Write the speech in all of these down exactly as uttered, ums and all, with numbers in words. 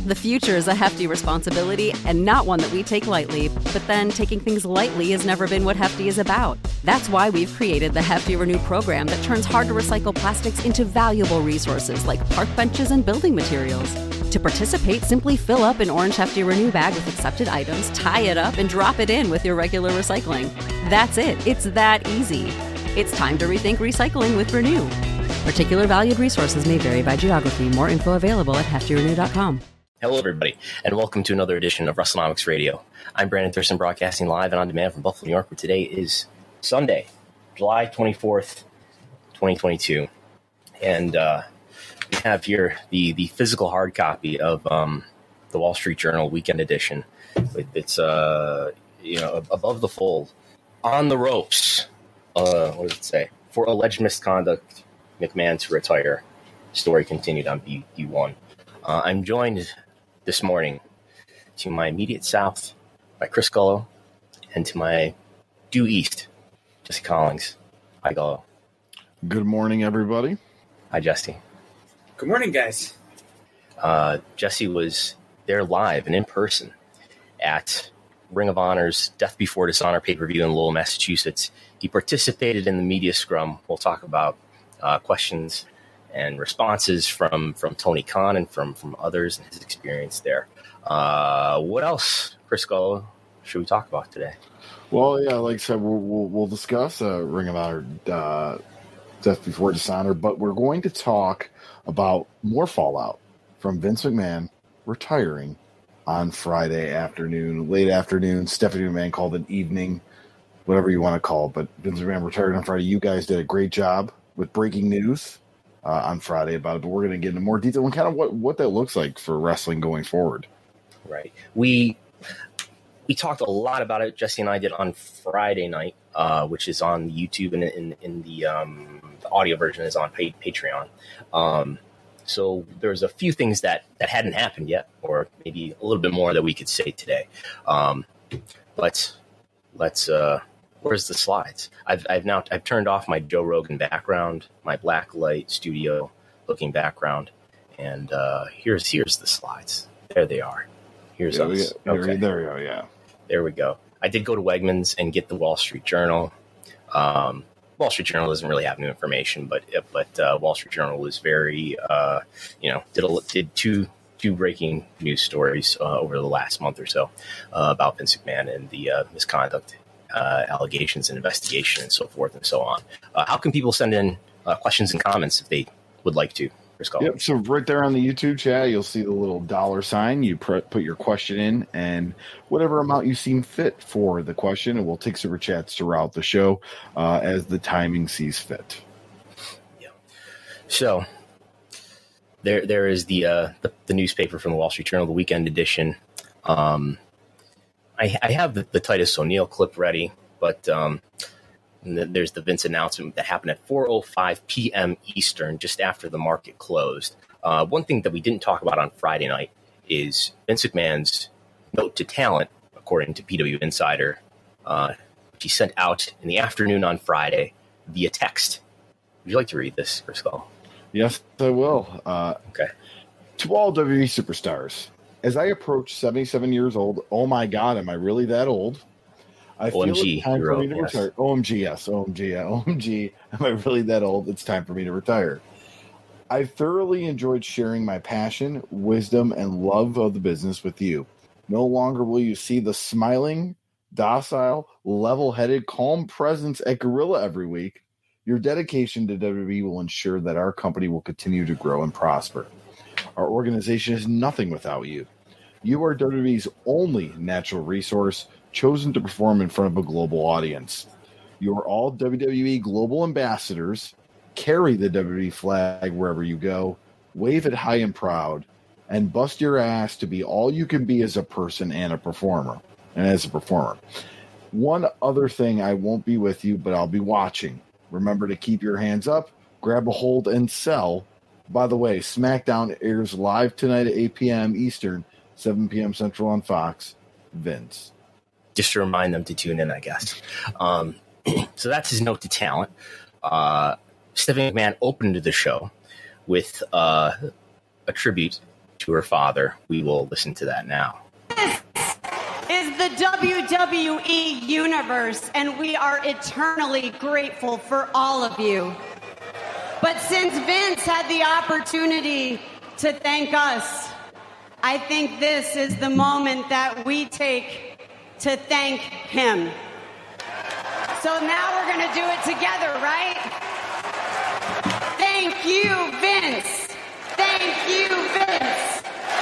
The future is a hefty responsibility and not one that we take lightly. But then taking things lightly has never been what Hefty is about. That's why we've created the Hefty Renew program that turns hard-to-recycle plastics into valuable resources like park benches and building materials. To participate, simply fill up an orange Hefty Renew bag with accepted items, tie it up, and drop it in with your regular recycling. That's it. It's that easy. It's time to rethink recycling with Renew. Particular valued resources may vary by geography. More info available at hefty renew dot com. Hello, everybody, and welcome to another edition of WrestleNomics Radio. I'm Brandon Thurston, broadcasting live and on demand from Buffalo, New York, where today is Sunday, July twenty-fourth, twenty twenty-two. And uh, we have here the, the physical hard copy of um, the Wall Street Journal Weekend Edition. It's uh, you know above the fold, on the ropes. Uh, what does it say? For alleged misconduct, McMahon to retire. Story continued on B one. Uh, I'm joined this morning to my immediate south by Chris Gullo, and to my due east, Jesse Collins. Hi, Gullo. Good morning, everybody. Hi, Jesse. Good morning, guys. Uh, Jesse was there live and in person at Ring of Honor's Death Before Dishonor pay-per-view in Lowell, Massachusetts. He participated in the media scrum. We'll talk about uh, questions and responses from, from Tony Khan and from, from others and his experience there. Uh, what else, Chris Gullo, should we talk about today? Well, yeah, like I said, we'll, we'll, we'll discuss uh, Ring of Honor uh, Death Before Dishonor, but we're going to talk about more fallout from Vince McMahon retiring on Friday afternoon, late afternoon. Stephanie McMahon called it evening, whatever you want to call it, but Vince McMahon retired on Friday. You guys did a great job with breaking news uh, on Friday about it, but we're going to get into more detail and kind of what, what that looks like for wrestling going forward. Right. We we talked a lot about it. Jesse and I did on Friday night, uh, which is on YouTube, and in, in the, um, the audio version is on pay, Patreon. Um, so there's a few things that, that hadn't happened yet, or maybe a little bit more that we could say today. Um, but let's. Uh, where's the slides? I've I've now I've turned off my Joe Rogan background, my black light studio looking background, and uh, here's here's the slides. There they are. Here's yeah, us. We, okay. There we go, yeah. There we go. I did go to Wegmans and get the Wall Street Journal. Um, Wall Street Journal doesn't really have new information, but but uh, Wall Street Journal was very, uh, you know, did a, did two two breaking news stories uh, over the last month or so uh, about Vince McMahon and the uh, misconduct uh, allegations and investigation and so forth and so on. Uh, how can people send in uh, questions and comments if they would like to? Yep. So right there on the YouTube chat, you'll see the little dollar sign. You pr- put your question in, and whatever amount you seem fit for the question, and we'll take super chats throughout the show uh, as the timing sees fit. Yeah. So there, there is the, uh, the the newspaper from the Wall Street Journal, the Weekend Edition. Um, I, I have the, the Titus O'Neil clip ready, but um, there's the Vince announcement that happened at four oh five p.m. Eastern, just after the market closed. Uh, one thing that we didn't talk about on Friday night is Vince McMahon's note to talent, according to P W Insider, uh, which he sent out in the afternoon on Friday via text. Would you like to read this, Chris Gullo? Yes, I will. Uh, okay. To all W W E superstars, as I approach seventy-seven years old, oh my God, am I really that old? I feel O M G, it's time for me to yes. retire. O M G, yes. O M G, yeah. O M G, am I really that old? It's time for me to retire. I thoroughly enjoyed sharing my passion, wisdom, and love of the business with you. No longer will you see the smiling, docile, level-headed, calm presence at Gorilla every week. Your dedication to W W E will ensure that our company will continue to grow and prosper. Our organization is nothing without you. You are W W E's only natural resource, chosen to perform in front of a global audience. You are all W W E global ambassadors. Carry the W W E flag wherever you go. Wave it high and proud. And bust your ass to be all you can be as a person and a performer. And as a performer. One other thing, I won't be with you, but I'll be watching. Remember to keep your hands up, grab a hold, and sell. By the way, SmackDown airs live tonight at eight p.m. Eastern, seven p.m. Central on Fox. Vince. Just to remind them to tune in, I guess. Um, so that's his note to talent. Uh, Stephanie McMahon opened the show with uh, a tribute to her father. We will listen to that now. This is the W W E Universe, and we are eternally grateful for all of you. But since Vince had the opportunity to thank us, I think this is the moment that we take to thank him. So now we're going to do it together, right? Thank you, Vince. Thank you, Vince.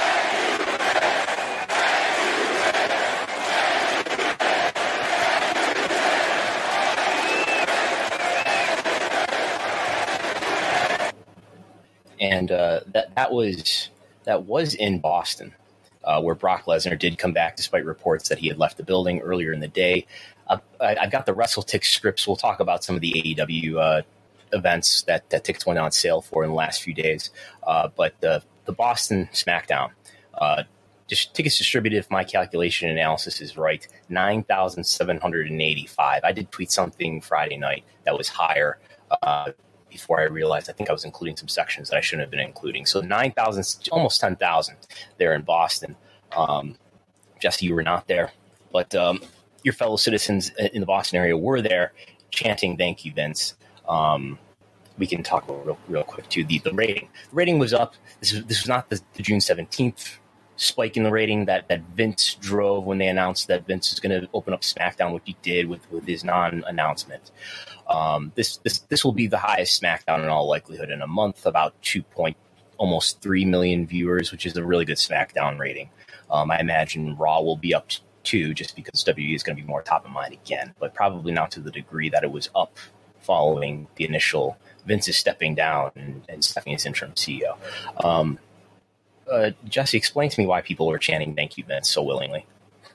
And uh, that that was that was in Boston, uh, where Brock Lesnar did come back, despite reports that he had left the building earlier in the day. Uh, I, I've got the WrestleTix scripts. We'll talk about some of the A E W uh, events that, that tickets went on sale for in the last few days. Uh, but the the Boston SmackDown, uh, just tickets distributed, if my calculation analysis is right, nine thousand seven hundred eighty-five. I did tweet something Friday night that was higher. Uh, before I realized I think I was including some sections that I shouldn't have been including. So nine thousand, almost ten thousand there in Boston. Um, Jesse, you were not there, but um, your fellow citizens in the Boston area were there chanting, "Thank you, Vince." Um, we can talk about real, real quick, too. The, the rating. The rating was up. This was, this was not the, the June seventeenth spike in the rating that, that Vince drove when they announced that Vince is going to open up SmackDown, which he did with, with his non-announcement. Um, this this this will be the highest SmackDown in all likelihood in a month, about two point almost three million viewers, which is a really good SmackDown rating. Um, I imagine Raw will be up too, just because W W E is going to be more top of mind again, but probably not to the degree that it was up following the initial Vince is stepping down and, and stepping as interim C E O. Um, uh, Jesse, explain to me why people were chanting "Thank you, Vince" so willingly.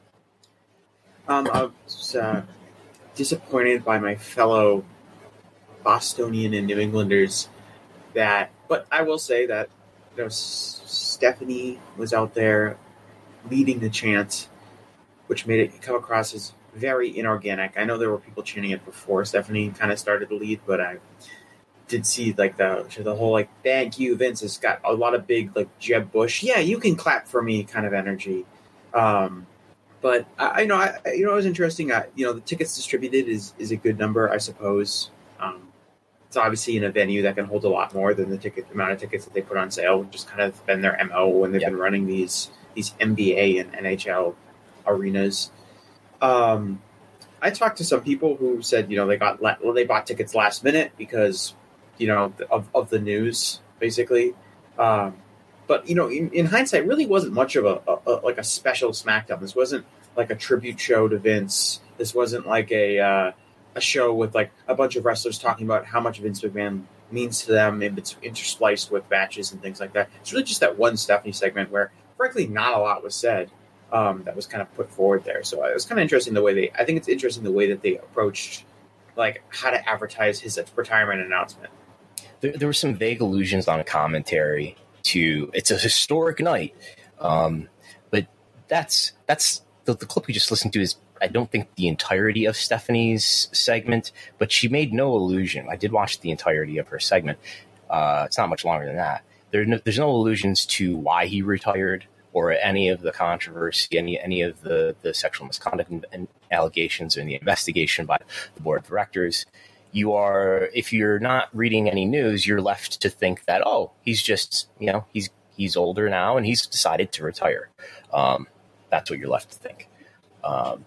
Um, I was uh, disappointed by my fellow Bostonian and New Englanders that, but I will say that you know S- Stephanie was out there leading the chant, which made it come across as very inorganic. I know there were people chanting it before Stephanie kind of started to lead, but I did see like the the whole like "Thank you, Vince" has got a lot of big like Jeb Bush, yeah, you can clap for me kind of energy. Um, but I, I know I you know it was interesting. I, you know the tickets distributed is is a good number, I suppose. Um, it's obviously in a venue that can hold a lot more than the ticket amount of tickets that they put on sale, which has kind of been their M O when they've yep. been running these these N B A and N H L arenas. Um, I talked to some people who said, you know, they got well, they bought tickets last minute because, you know, of, of the news, basically. Um, but, you know, in, in hindsight, really wasn't much of a, a, a like a special SmackDown. This wasn't like a tribute show to Vince. This wasn't like a uh, a show with like a bunch of wrestlers talking about how much Vince McMahon means to them, and it's interspliced with matches and things like that. It's really just that one Stephanie segment where, frankly, not a lot was said. Um, that was kind of put forward there. So it was kind of interesting the way they, I think it's interesting the way that they approached like how to advertise his retirement announcement. There, there were some vague allusions on a commentary to, it's a historic night. Um, but that's, that's the, the clip we just listened to is, I don't think the entirety of Stephanie's segment, but she made no allusion. I did watch the entirety of her segment. Uh, it's not much longer than that. There, no, there's no allusions to why he retired, or any of the controversy, any any of the, the sexual misconduct and, and allegations in the investigation by the board of directors. You are, if you're not reading any news, you're left to think that, oh, he's just, you know, he's he's older now and he's decided to retire. Um, that's what you're left to think. Um,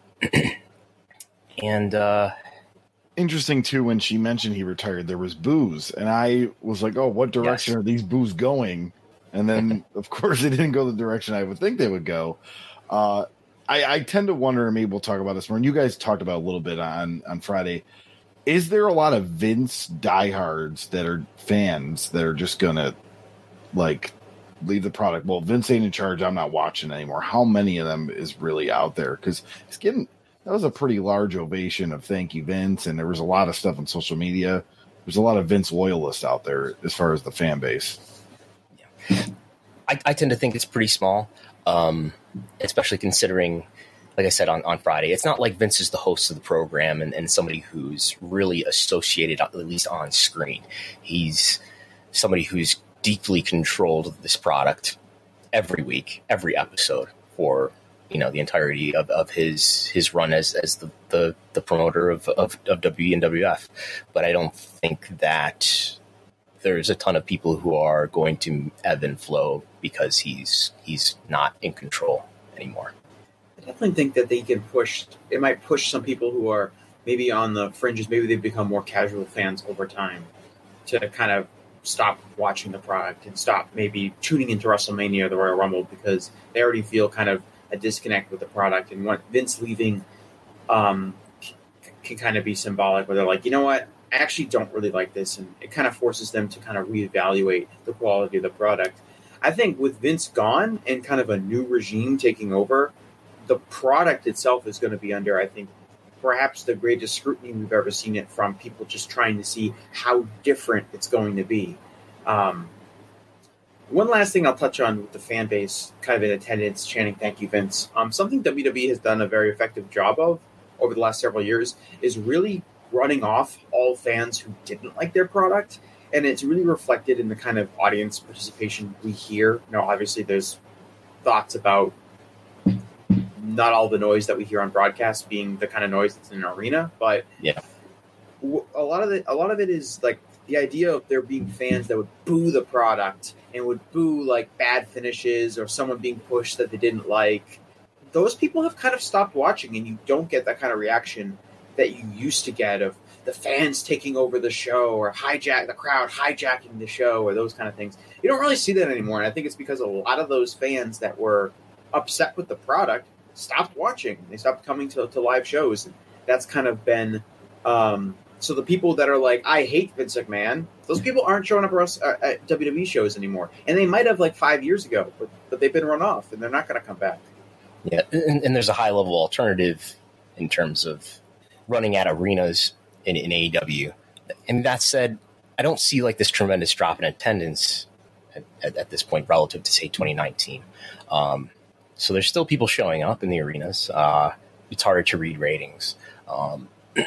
and uh, interesting too, when she mentioned he retired, there was boos, and I was like, oh, what direction yes. are these boos going? And then, of course, they didn't go the direction I would think they would go. Uh, I, I tend to wonder, and maybe we'll talk about this more, and you guys talked about a little bit on, on Friday. Is there a lot of Vince diehards that are fans that are just going to, like, leave the product? Well, Vince ain't in charge. I'm not watching anymore. How many of them is really out there? Because it's getting, that was a pretty large ovation of thank you, Vince, and there was a lot of stuff on social media. There's a lot of Vince loyalists out there as far as the fan base. I, I tend to think it's pretty small, um, especially considering, like I said on, on Friday, it's not like Vince is the host of the program and, and somebody who's really associated, at least on screen. He's somebody who's deeply controlled this product every week, every episode for, you know, the entirety of, of his his run as as the the, the promoter of, of of W W E and W W F. But I don't think that there's a ton of people who are going to ebb and flow because he's he's not in control anymore. I definitely think that they can push. It might push some people who are maybe on the fringes. Maybe they become more casual fans over time to kind of stop watching the product and stop maybe tuning into WrestleMania or the Royal Rumble because they already feel kind of a disconnect with the product. And what Vince leaving um, c- can kind of be symbolic where they're like, you know what, I actually don't really like this. And it kind of forces them to kind of reevaluate the quality of the product. I think with Vince gone and kind of a new regime taking over, the product itself is going to be under, I think, perhaps the greatest scrutiny we've ever seen it from people just trying to see how different it's going to be. Um, one last thing I'll touch on with the fan base, kind of in attendance, chanting, thank you, Vince. Um, something W W E has done a very effective job of over the last several years is really running off all fans who didn't like their product. And it's really reflected in the kind of audience participation we hear. You know, obviously there's thoughts about not all the noise that we hear on broadcast being the kind of noise that's in an arena, but yeah, a lot of it, a lot of it is like the idea of there being fans that would boo the product and would boo like bad finishes or someone being pushed that they didn't like. Those people have kind of stopped watching, and you don't get that kind of reaction that you used to get of the fans taking over the show or hijack the crowd hijacking the show or those kind of things. You don't really see that anymore, and I think it's because a lot of those fans that were upset with the product stopped watching. They stopped coming to, to live shows. And that's kind of been um, so the people that are like, I hate Vince McMahon, those people aren't showing up at W W E shows anymore. And they might have like five years ago, but, but they've been run off and they're not going to come back. Yeah, and, and there's a high level alternative in terms of running at arenas in, in A E W. And that said, I don't see like this tremendous drop in attendance at, at, at this point relative to say twenty nineteen. Um, So there's still people showing up in the arenas. Uh, it's harder to read ratings. Um,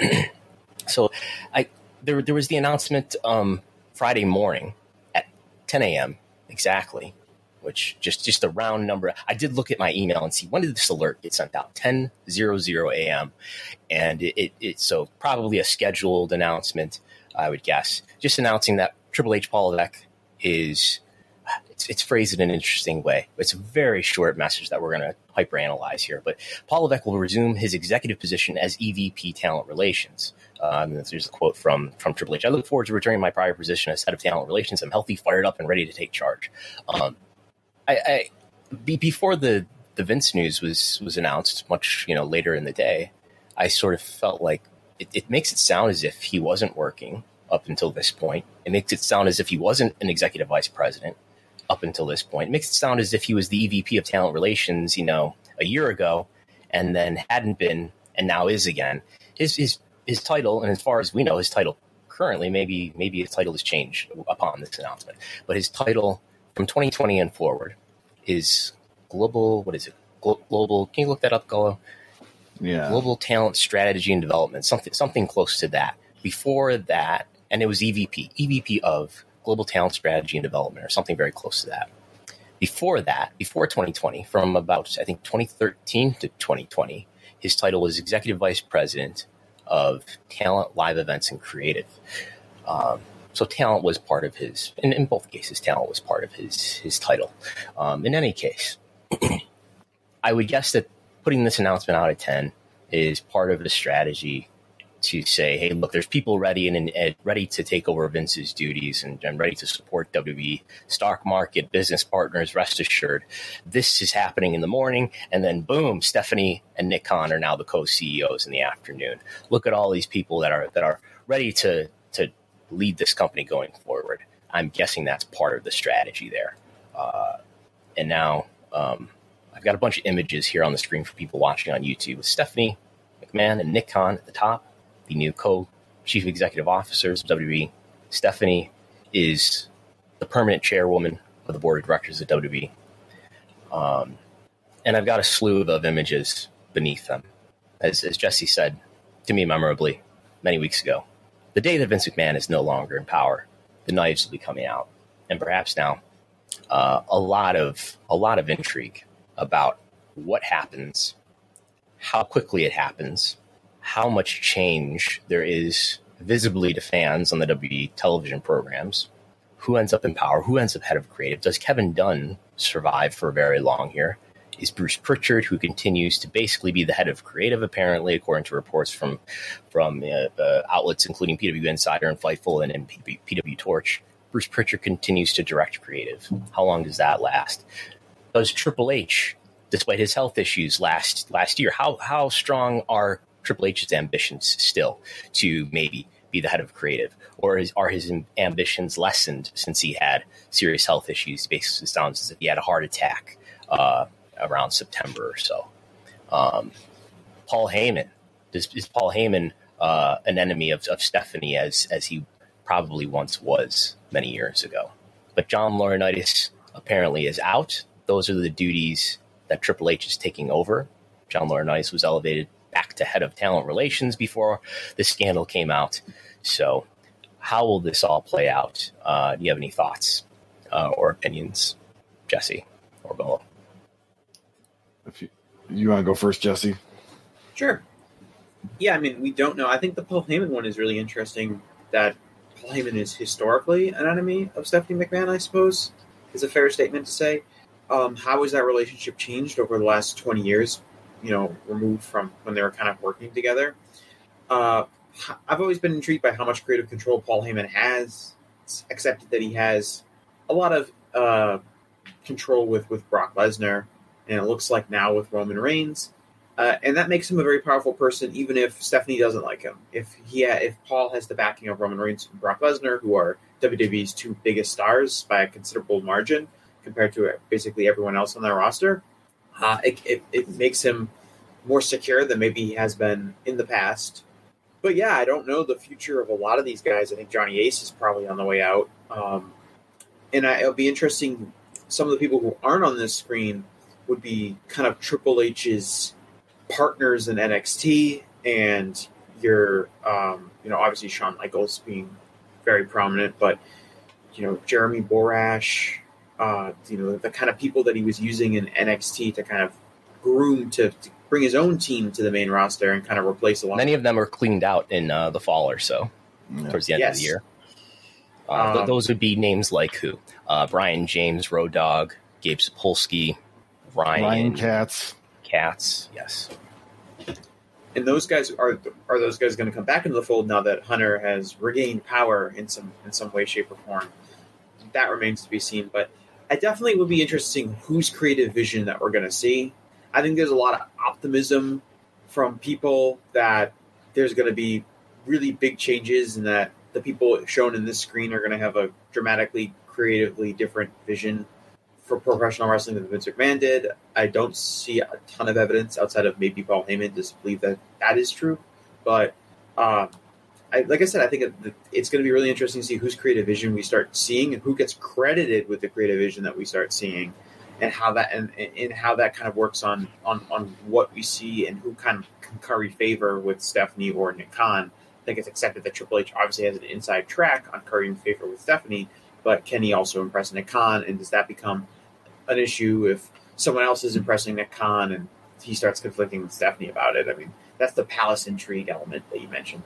so I there there was the announcement um, Friday morning at ten a.m. exactly, which just just a round number. I did look at my email and see when did this alert get sent out? ten a.m. And it, it, it so probably a scheduled announcement, I would guess, just announcing that Triple H Paul Levesque is. It's, it's phrased in an interesting way. It's a very short message that we're going to hyperanalyze here. But Paul Levesque will resume his executive position as E V P Talent Relations. Um, there's a quote from, from Triple H. I look forward to returning my prior position as head of Talent Relations. I'm healthy, fired up, and ready to take charge. Um, I, I be, before the, the Vince news was was announced, much you know later in the day, I sort of felt like it, it makes it sound as if he wasn't working up until this point. It makes it sound as if he wasn't an executive vice president up until this point. It makes it sound as if he was the E V P of Talent Relations, you know, a year ago, and then hadn't been, and now is again. His his his title, and as far as we know, his title currently, maybe maybe his title has changed upon this announcement, but his title from twenty twenty and forward is global. What is it? Glo- global. Can you look that up, Gullo? Yeah. Global Talent Strategy and Development, something something close to that. Before that, and it was E V P, E V P of Global Talent Strategy and Development, or something very close to that. Before that, before twenty twenty, from about, I think, twenty thirteen to twenty twenty, his title was Executive Vice President of Talent, Live Events, and Creative. Um, so talent was part of his, in, in both cases, talent was part of his, his title. Um, in any case, I would guess that putting this announcement out at ten is part of the strategy to say, hey, look, there's people ready and, and ready to take over Vince's duties and, and ready to support W W E. Stock market, business partners, rest assured. This is happening in the morning, and then boom, Stephanie and Nick Khan are now the co-C E Os in the afternoon. Look at all these people that are that are ready to to lead this company going forward. I'm guessing that's part of the strategy there. Uh, and now um, I've got a bunch of images here on the screen for people watching on YouTube with Stephanie McMahon and Nick Khan at the top, the new co-chief executive officers of W W E. Stephanie is the permanent chairwoman of the board of directors of W W E. Um, and I've got a slew of images beneath them. As, as Jesse said to me memorably many weeks ago, the day that Vince McMahon is no longer in power, the knives will be coming out. And perhaps now uh, a lot of a lot of intrigue about what happens, how quickly it happens, how much change there is visibly to fans on the W W E television programs, who ends up in power, who ends up head of creative. Does Kevin Dunn survive for very long here? Is Bruce Pritchard, who continues to basically be the head of creative, apparently, according to reports from from uh, uh, outlets including P W Insider and Fightful and, and P- P W Torch, Bruce Pritchard continues to direct creative. How long does that last? Does Triple H, despite his health issues last last year, how how strong are Triple H's ambitions still to maybe be the head of creative? Or is, are his ambitions lessened since he had serious health issues? Basically, it sounds as if he had a heart attack uh, around September or so. Um, Paul Heyman. Is, is Paul Heyman uh, an enemy of, of Stephanie as as he probably once was many years ago? But John Laurinaitis apparently is out. Those are the duties that Triple H is taking over. John Laurinaitis was elevated back to head of talent relations before the scandal came out. So how will this all play out? Uh, do you have any thoughts uh, or opinions, Jesse or Bill? If you, you want to go first, Jesse? Sure. Yeah, I mean, we don't know. I think the Paul Heyman one is really interesting, that Paul Heyman is historically an enemy of Stephanie McMahon, I suppose, is a fair statement to say. Um, how has that relationship changed over the last twenty years, you know, removed from when they were kind of working together? Uh, I've always been intrigued by how much creative control Paul Heyman has. It's accepted that he has a lot of uh, control with, with Brock Lesnar, and it looks like now with Roman Reigns. Uh, and that makes him a very powerful person, even if Stephanie doesn't like him. If he ha- if Paul has the backing of Roman Reigns and Brock Lesnar, who are W W E's two biggest stars by a considerable margin compared to basically everyone else on their roster, uh, it, it, it makes him more secure than maybe he has been in the past. But yeah, I don't know the future of a lot of these guys. I think Johnny Ace is probably on the way out. Um, and I, it'll be interesting. Some of the people who aren't on this screen would be kind of Triple H's partners in N X T, and your, um, you know, obviously Shawn Michaels being very prominent, but, you know, Jeremy Borash, uh, you know, the kind of people that he was using in N X T to kind of groom to, to bring his own team to the main roster and kind of replace a lot. Many of them are cleaned out in uh, the fall or so, yeah. towards the end yes. of the year. Uh, th- um, those would be names like who? Uh, Brian James, Road Dogg, Gabe Sapolsky, Ryan, Ryan Katz. Katz, yes. And those guys are are those guys going to come back into the fold now that Hunter has regained power in some in some way, shape, or form? That remains to be seen. But I definitely would be interested in whose creative vision that we're going to see. I think there's a lot of optimism from people that there's going to be really big changes, and that the people shown in this screen are going to have a dramatically, creatively different vision for professional wrestling than Vince McMahon did. I don't see a ton of evidence outside of maybe Paul Heyman to believe that that is true. But um, I, like I said, I think it, it's going to be really interesting to see whose creative vision we start seeing and who gets credited with the creative vision that we start seeing, and how that and, and how that kind of works on, on, on what we see and who kind of can curry favor with Stephanie or Nick Khan. I think it's accepted that Triple H obviously has an inside track on currying favor with Stephanie, but can he also impress Nick Khan? And does that become an issue if someone else is impressing Nick Khan and he starts conflicting with Stephanie about it? I mean, that's the palace intrigue element that you mentioned.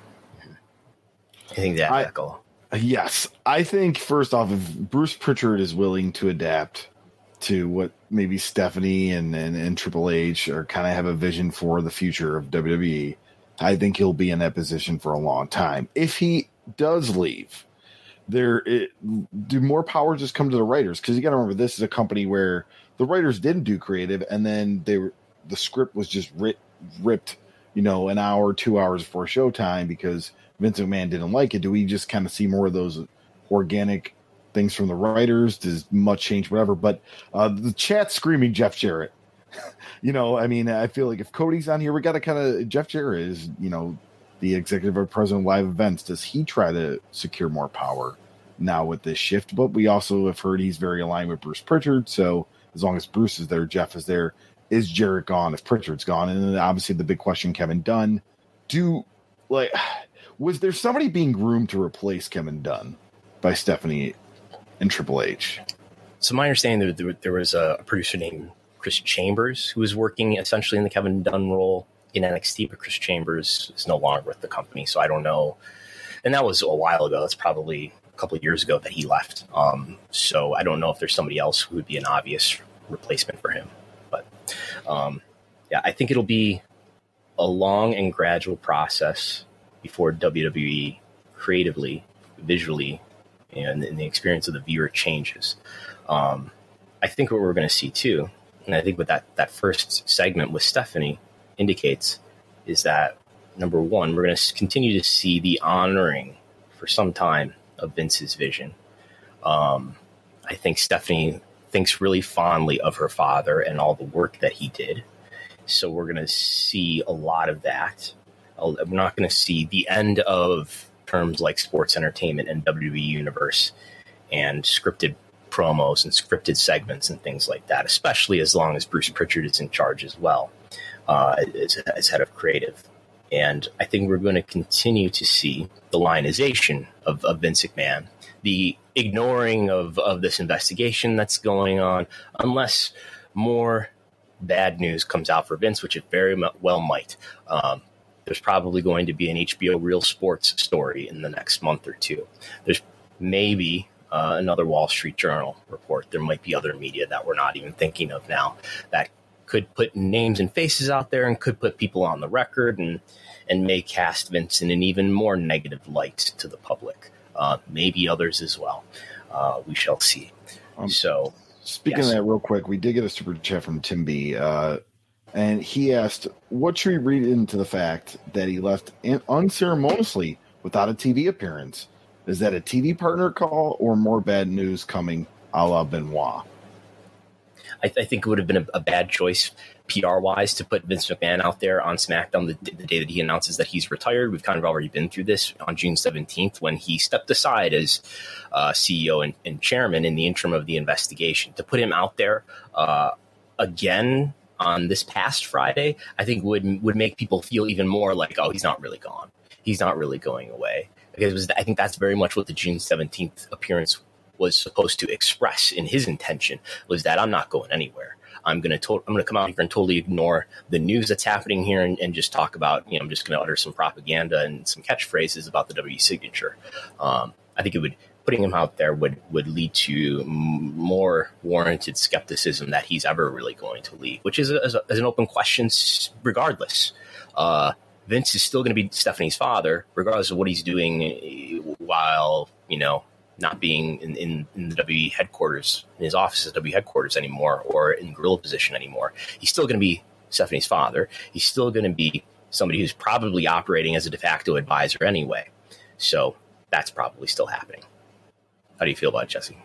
I think that, I, Michael. Yes. I think, first off, if Bruce Pritchard is willing to adapt to what maybe Stephanie and, and, and Triple H are kind of have a vision for the future of W W E, I think he'll be in that position for a long time. If he does leave, there it, do more power just come to the writers? Because you got to remember, this is a company where the writers didn't do creative, and then they were the script was just rit, ripped, you know, an hour, two hours before showtime because Vince McMahon didn't like it. Do we just kind of see more of those organic things from the writers? Does much change, whatever? But uh, the chat screaming Jeff Jarrett. You know, I mean, I feel like if Cody's on here, we got to kind of, Jeff Jarrett is, you know, the executive vice president of live events. Does he try to secure more power now with this shift? But we also have heard he's very aligned with Bruce Pritchard. So as long as Bruce is there, Jeff is there. Is Jarrett gone if Pritchard's gone? And then obviously the big question, Kevin Dunn. Do, like, was there somebody being groomed to replace Kevin Dunn by Stephanie and Triple H? so my understanding that there, there was a producer named Chris Chambers who was working essentially in the Kevin Dunn role in N X T, but Chris Chambers is no longer with the company, so I don't know. And that was a while ago. That's probably a couple of years ago that he left. Um, so I don't know if there's somebody else who would be an obvious replacement for him. But um, yeah, I think it'll be a long and gradual process before W W E creatively, visually, and in the experience of the viewer changes. Um, I think what we're going to see too, and I think what that, that first segment with Stephanie indicates, is that number one, we're going to continue to see the honoring for some time of Vince's vision. Um, I think Stephanie thinks really fondly of her father and all the work that he did. So we're going to see a lot of that. We're not going to see the end of terms like sports entertainment and W W E Universe and scripted promos and scripted segments and things like that, especially as long as Bruce Pritchard is in charge as well, uh, as, as head of creative. And I think we're going to continue to see the lionization of, of Vince McMahon, the ignoring of, of this investigation that's going on, unless more bad news comes out for Vince, which it very well might. Um, there's probably going to be an H B O Real Sports story in the next month or two. There's maybe uh, another Wall Street Journal report. There might be other media that we're not even thinking of now that could put names and faces out there and could put people on the record and and may cast Vince in an even more negative light to the public. Uh, maybe others as well. Uh, we shall see. Um, so, speaking yes. of that, real quick, we did get a super chat from Tim B. Uh, and he asked, what should we read into the fact that he left unceremoniously without a T V appearance? Is that a T V partner call or more bad news coming a la Benoit? I, th- I think it would have been a, a bad choice P R-wise to put Vince McMahon out there on SmackDown the, the day that he announces that he's retired. We've kind of already been through this on June seventeenth when he stepped aside as uh, C E O and, and chairman in the interim of the investigation. To put him out there uh, again on this past Friday, I think would would make people feel even more like, oh, he's not really gone. He's not really going away. Because it was, I think that's very much what the June seventeenth appearance was supposed to express in his intention, was that I'm not going anywhere. I'm going to to- I'm going to come out here and totally ignore the news that's happening here and, and just talk about, you know, I'm just going to utter some propaganda and some catchphrases about the W signature. Um, I think it would, putting him out there would, would lead to m- more warranted skepticism that he's ever really going to leave, which is, a, is, a, is an open question regardless. Uh, Vince is still going to be Stephanie's father, regardless of what he's doing while, you know, not being in, in, in the W W E headquarters, in his office at W W E headquarters anymore, or in gorilla position anymore. He's still going to be Stephanie's father. He's still going to be somebody who's probably operating as a de facto advisor anyway. So that's probably still happening. How do you feel about it, Jesse?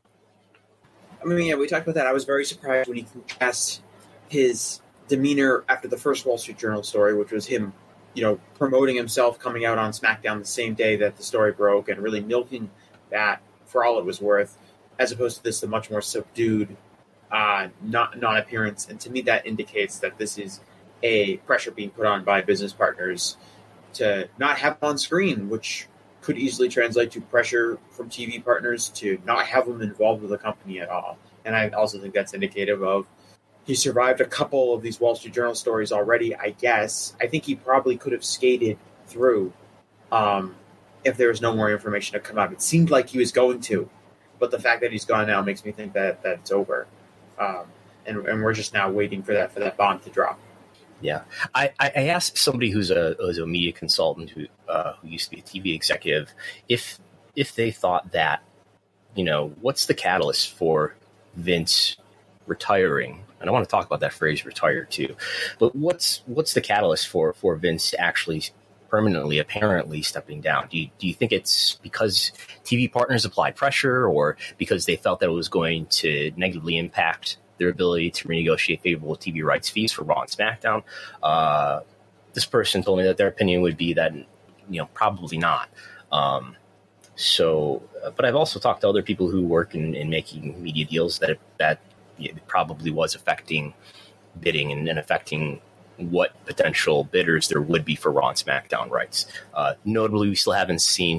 I mean, yeah, we talked about that. I was very surprised when he contrast his demeanor after the first Wall Street Journal story, which was him, you know, promoting himself, coming out on SmackDown the same day that the story broke and really milking that for all it was worth, as opposed to this, the much more subdued uh, not, non-appearance. And to me, that indicates that this is a pressure being put on by business partners to not have on screen, which could easily translate to pressure from T V partners to not have them involved with the company at all. And I also think that's indicative of he survived a couple of these Wall Street Journal stories already, I guess. I think he probably could have skated through um, if there was no more information to come out. It seemed like he was going to, but the fact that he's gone now makes me think that, that it's over. Um, and, and we're just now waiting for that for that bomb to drop. Yeah. I, I asked somebody who's a who's a media consultant who uh, who used to be a T V executive if if they thought that, you know, what's the catalyst for Vince retiring? And I want to talk about that phrase retire too. But what's what's the catalyst for, for Vince actually permanently, apparently stepping down? Do you, do you think it's because T V partners applied pressure, or because they felt that it was going to negatively impact their ability to renegotiate favorable T V rights fees for Raw and SmackDown? Uh, this person told me that their opinion would be that, you know, probably not. Um, so, but I've also talked to other people who work in, in making media deals that that it probably was affecting bidding and, and affecting what potential bidders there would be for Raw and SmackDown rights. Uh, notably, we still haven't seen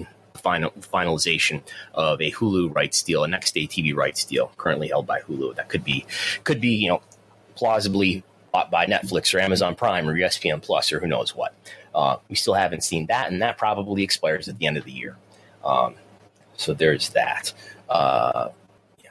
final finalization of a Hulu rights deal, a next day T V rights deal currently held by Hulu that could be could be you know plausibly bought by Netflix or Amazon Prime or E S P N Plus or who knows what. Uh, we still haven't seen that, and that probably expires at the end of the year. Um, so there's that. Uh, yeah.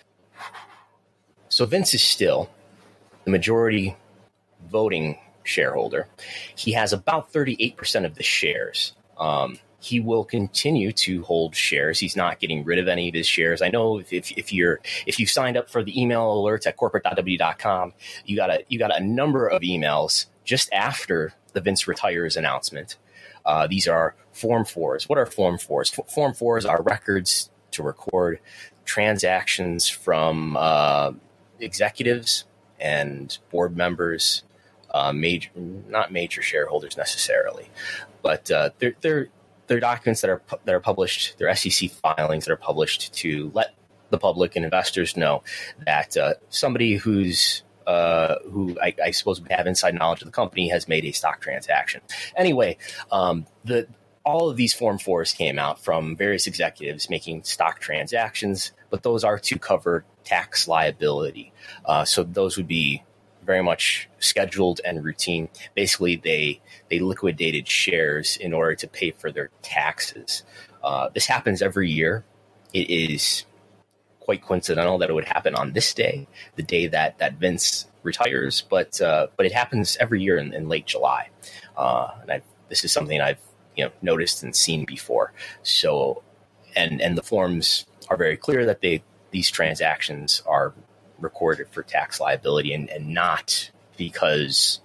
So Vince is still the majority voting shareholder. He has about thirty-eight percent of the shares. Um, he will continue to hold shares. He's not getting rid of any of his shares. I know if, if, if you're if you signed up for the email alerts at corporate dot w dot com, you got a you got a number of emails just after the Vince retires announcement. Uh, these are Form fours. What are Form fours? Form fours are records to record transactions from uh, executives and board members, uh, major not major shareholders necessarily, but uh, they're they're they're documents that are that are published. They're S E C filings that are published to let the public and investors know that uh, somebody who's uh, who I, I suppose would have inside knowledge of the company has made a stock transaction. Anyway, um, the all of these Form fours came out from various executives making stock transactions, but those are to cover tax liability. Uh, so those would be very much scheduled and routine. Basically, they they liquidated shares in order to pay for their taxes. Uh, this happens every year. It is quite coincidental that it would happen on this day, the day that, that Vince retires, but uh, but it happens every year in, in late July. Uh, and I, this is something I've you know noticed and seen before. So, and and the forms are very clear that they these transactions are recorded for tax liability and, and not because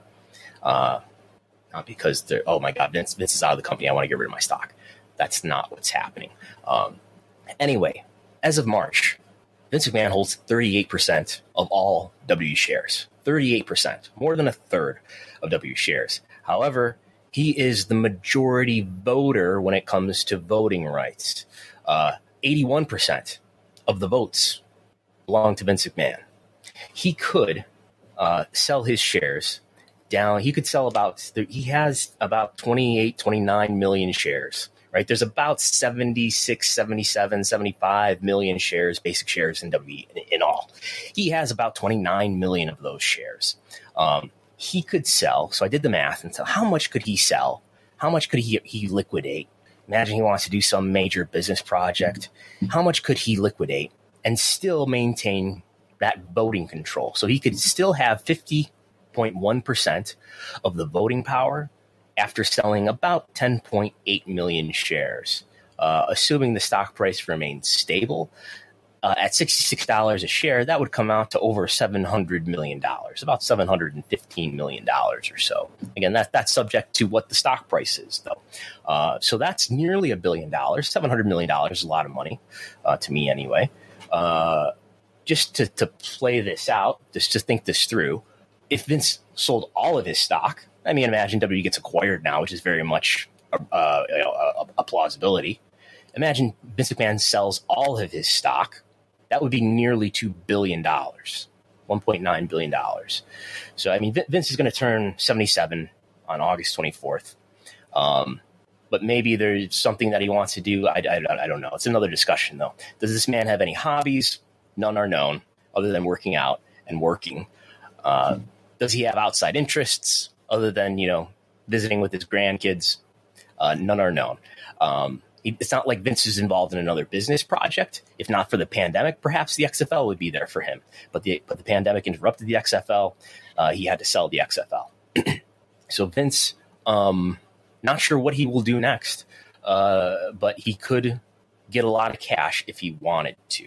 uh, not because they're, oh my God, Vince, Vince is out of the company, I want to get rid of my stock. That's not what's happening. Um, anyway, as of March, Vince McMahon holds thirty-eight percent of all W shares. thirty-eight percent, more than a third of W shares. However, he is the majority voter when it comes to voting rights. Uh, eighty-one percent of the votes belong to Vince McMahon. He could uh, sell his shares down. He could sell about, he has about twenty-eight, twenty-nine million shares, right? There's about seventy-six, seventy-seven, seventy-five million shares, basic shares in W W E in all. He has about twenty-nine million of those shares. Um, he could sell. So I did the math and so how much could he sell? How much could he, he liquidate? Imagine he wants to do some major business project. How much could he liquidate and still maintain that voting control? So he could still have fifty point one percent of the voting power after selling about ten point eight million shares. Uh, assuming the stock price remains stable uh, at sixty-six dollars a share, that would come out to over seven hundred million dollars, about seven hundred fifteen million dollars or so. Again, that, that's subject to what the stock price is, though. Uh, so that's nearly a billion dollars. seven hundred million dollars is a lot of money, uh, to me anyway. Uh, just to, to play this out, just to think this through, if Vince sold all of his stock, I mean, imagine W W E gets acquired now, which is very much a, a, a, a plausibility. Imagine Vince McMahon sells all of his stock. That would be nearly two billion dollars, one point nine billion dollars. So, I mean, Vince is going to turn seventy-seven on August twenty-fourth. Um, but maybe there's something that he wants to do. I, I, I don't know. It's another discussion, though. Does this man have any hobbies? None are known, other than working out and working. Uh, does he have outside interests, other than, you know, visiting with his grandkids? Uh, none are known. Um, it's not like Vince is involved in another business project. If not for the pandemic, perhaps the X F L would be there for him. But the but the pandemic interrupted the X F L. Uh, he had to sell the X F L. So Vince, um, not sure what he will do next, uh, but he could get a lot of cash if he wanted to.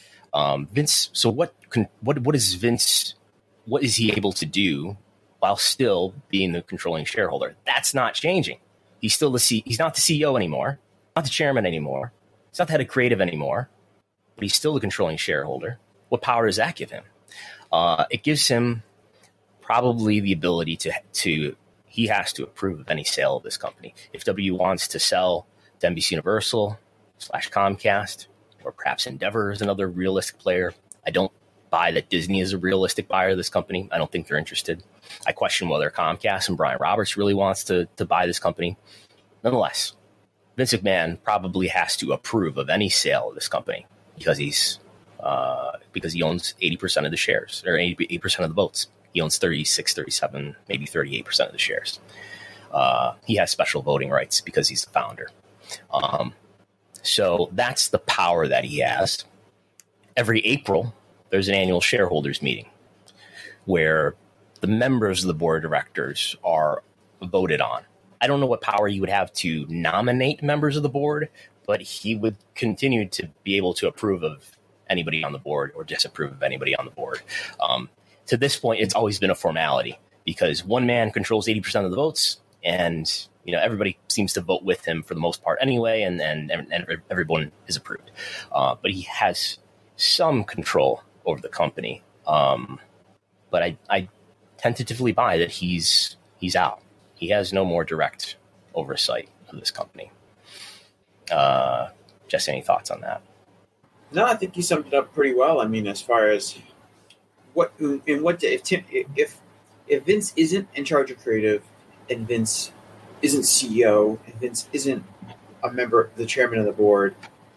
Um, Vince. So what? Can, what? What is Vince? What is he able to do while still being the controlling shareholder? That's not changing. He's still the C. He's not the C E O anymore. Not the chairman anymore. He's not the head of creative anymore. But he's still the controlling shareholder. What power does that give him? Uh, it gives him probably the ability to to. He has to approve of any sale of this company. If W wants to sell to N B C Universal slash Comcast, or perhaps Endeavor is another realistic player. I don't buy that Disney is a realistic buyer of this company. I don't think they're interested. I question whether Comcast and Brian Roberts really wants to, to buy this company. Nonetheless, Vince McMahon probably has to approve of any sale of this company because he's uh, because he owns eighty percent of the shares, or eighty percent of the votes. He owns thirty-six, thirty-seven, maybe thirty-eight percent of the shares. Uh, he has special voting rights because he's the founder. Um, so that's the power that he has. Every April, there's an annual shareholders meeting where the members of the board of directors are voted on. I don't know what power he would have to nominate members of the board, but he would continue to be able to approve of anybody on the board or disapprove of anybody on the board. Um, to this point, it's always been a formality because one man controls eighty percent of the votes, and you know everybody seems to vote with him for the most part anyway, and and, and everyone is approved. Uh, but he has some control over the company. Um, but I, I tentatively buy that he's he's out. He has no more direct oversight of this company. Uh, Jesse, any thoughts on that? No, I think you summed it up pretty well. I mean, as far as what in what if Tim, if if Vince isn't in charge of creative, and Vince isn't C E O, and Vince isn't a member, the chairman of the board,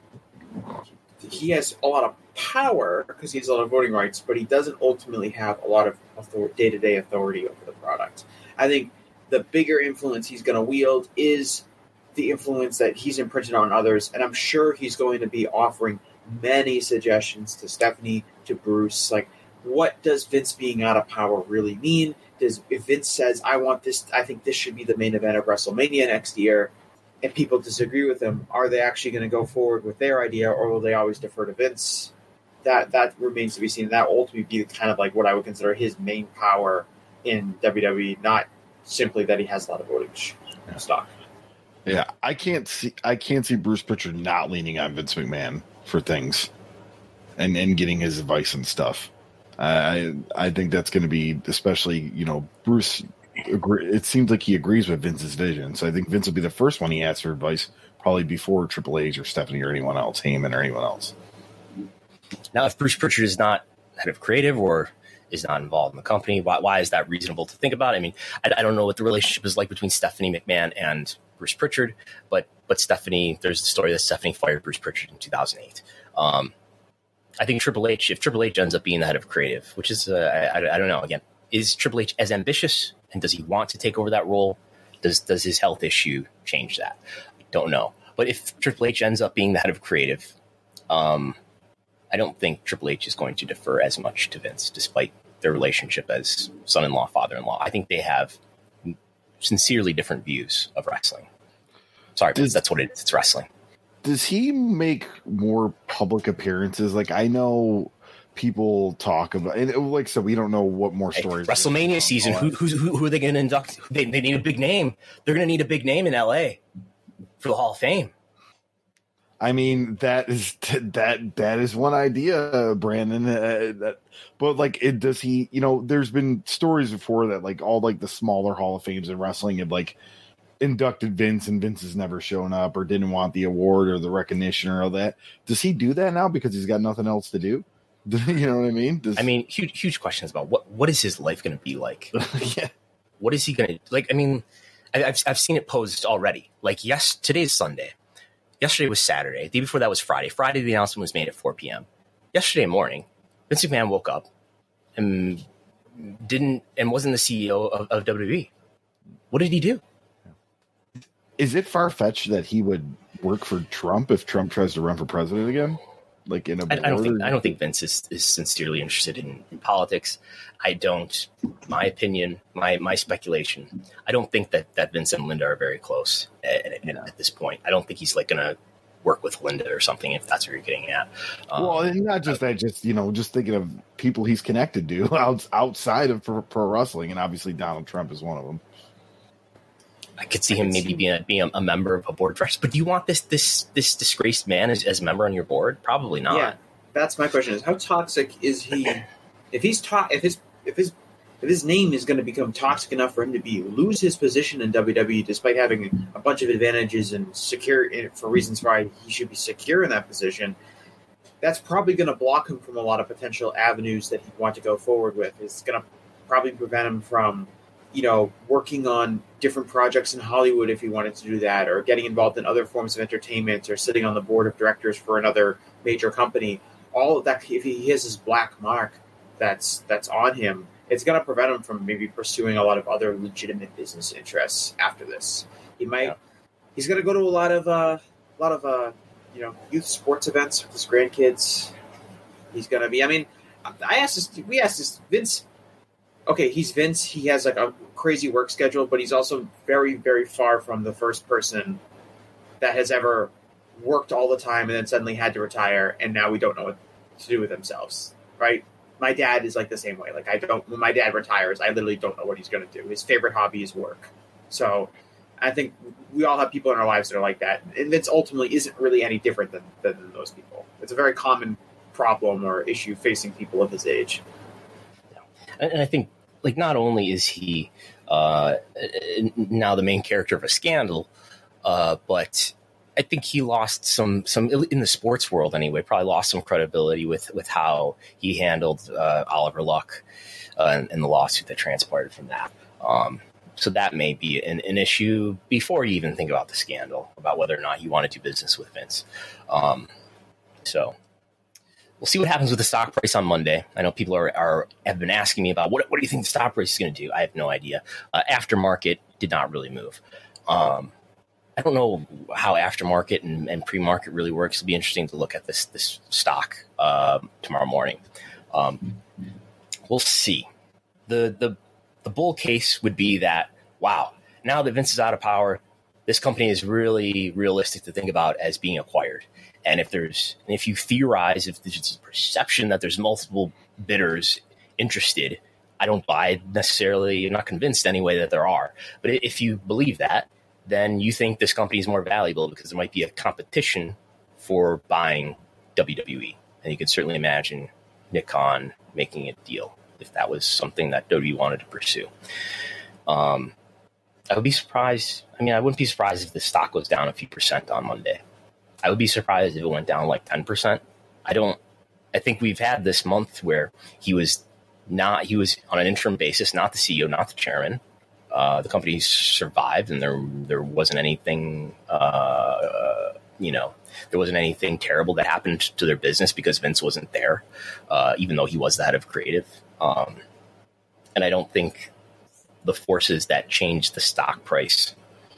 he has a lot of power because he has a lot of voting rights, but he doesn't ultimately have a lot of author- day-to-day authority over the product. I think the bigger influence he's going to wield is the influence that he's imprinted on others, and I'm sure he's going to be offering many suggestions to Stephanie, to Bruce, like, what does Vince being out of power really mean? Does if Vince says, I want this, I think this should be the main event of WrestleMania next year, and people disagree with him, are they actually going to go forward with their idea, or will they always defer to Vince? That that remains to be seen. That will ultimately be kind of like what I would consider his main power in W W E, not simply that he has a lot of voting stock. Yeah, I can't see I can't see Bruce Pritchard not leaning on Vince McMahon for things and, and getting his advice and stuff. I I think that's going to be, especially, you know, Bruce, agree, it seems like he agrees with Vince's vision. So I think Vince will be the first one he asks for advice, probably before Triple H or Stephanie or anyone else, Heyman or anyone else. Now, if Bruce Pritchard is not head of creative or is not involved in the company, why, why is that reasonable to think about? I mean, I, I don't know what the relationship is like between Stephanie McMahon and Bruce Pritchard, but but Stephanie, there's the story that Stephanie fired Bruce Pritchard in two thousand eight. Um, I think Triple H, if Triple H ends up being the head of creative, which is, uh, I, I don't know, again, is Triple H as ambitious, and does he want to take over that role? Does does his health issue change that? I don't know. But if Triple H ends up being the head of creative, um, I don't think Triple H is going to defer as much to Vince, despite their relationship as son-in-law, father-in-law. I think they have sincerely different views of wrestling. Sorry, does, that's what it is. It's wrestling. Does he make more public appearances? Like, I know people talk about, and like, so we don't know what more stories. Hey, WrestleMania season, who, who, who are they going to induct? They, they need a big name. They're going to need a big name in L A for the Hall of Fame. I mean, that is that that is one idea, Brandon. Uh, that, but like, it does he? You know, there's been stories before that, like all like the smaller Hall of Fames in wrestling had like inducted Vince, and Vince has never shown up or didn't want the award or the recognition or all that. Does he do that now because he's got nothing else to do? You know what I mean? Does, I mean, huge huge questions about what what is his life going to be like? Yeah. What is he going to like? I mean, I, I've I've seen it posed already. Like, yes, today's Sunday. Yesterday was Saturday. The day before that was Friday. Friday, the announcement was made at four p.m. Yesterday morning, Vince McMahon woke up and didn't and wasn't the C E O of, of W W E. What did he do? Is it far-fetched that he would work for Trump if Trump tries to run for president again? Like in a I, I don't think I don't think Vince is, is sincerely interested in, in politics. I don't. My opinion, my my speculation. I don't think that, that Vince and Linda are very close at, at, yeah. at this point. I don't think he's like going to work with Linda or something, if that's what you're getting at. Um, well, and not just that, just you know, just thinking of people he's connected to out, outside of pro, pro wrestling, and obviously Donald Trump is one of them. I could see him maybe being a, being a member of a board of directors. But do you want this this this disgraced man as, as a member on your board? Probably not. Yeah, that's my question: is how toxic is he? If he's to- if his if his if his name is going to become toxic enough for him to be lose his position in W W E, despite having a bunch of advantages and secure for reasons why he should be secure in that position, that's probably going to block him from a lot of potential avenues that he'd want to go forward with. It's going to probably prevent him from you know, working on different projects in Hollywood if he wanted to do that, or getting involved in other forms of entertainment, or sitting on the board of directors for another major company. All of that, if he has his black mark that's that's on him, it's going to prevent him from maybe pursuing a lot of other legitimate business interests after this. He might, yeah. he's going to go to a lot of, uh, a lot of, uh, you know, youth sports events with his grandkids. He's going to be, I mean, I asked this, we asked this, Vince, okay, he's Vince. He has like a crazy work schedule, but he's also very, very far from the first person that has ever worked all the time and then suddenly had to retire, and now we don't know what to do with themselves, right? My dad is like the same way. Like I don't, when my dad retires, I literally don't know what he's going to do. His favorite hobby is work. So I think we all have people in our lives that are like that. And Vince ultimately isn't really any different than, than those people. It's a very common problem or issue facing people of his age. Yeah. And I think, like, not only is he uh, now the main character of a scandal, uh, but I think he lost some, some in the sports world anyway, probably lost some credibility with, with how he handled uh, Oliver Luck uh, and, and the lawsuit that transpired from that. Um, so that may be an, an issue before you even think about the scandal, about whether or not you want to do business with Vince. Um, so we'll see what happens with the stock price on Monday. I know people are, are have been asking me about what, what do you think the stock price is going to do? I have no idea. Uh, aftermarket did not really move. Um, I don't know how aftermarket and, and pre-market really works. It'll be interesting to look at this this stock uh, tomorrow morning. Um, we'll see. The, the the bull case would be that, wow, now that Vince is out of power, this company is really realistic to think about as being acquired. And if there's, and if you theorize, if there's a perception that there's multiple bidders interested, I don't buy necessarily, I'm not convinced anyway that there are. But if you believe that, then you think this company is more valuable because there might be a competition for buying W W E. And you can certainly imagine Nick Khan making a deal if that was something that W W E wanted to pursue. Um, I would be surprised. I mean, I wouldn't be surprised if the stock goes down a few percent on Monday. I would be surprised if it went down like ten percent. I don't, I think we've had this month where he was not, he was on an interim basis, not the C E O, not the chairman. Uh, the company survived, and there there wasn't anything, uh, you know, there wasn't anything terrible that happened to their business because Vince wasn't there, uh, even though he was the head of creative. Um, and I don't think the forces that change the stock price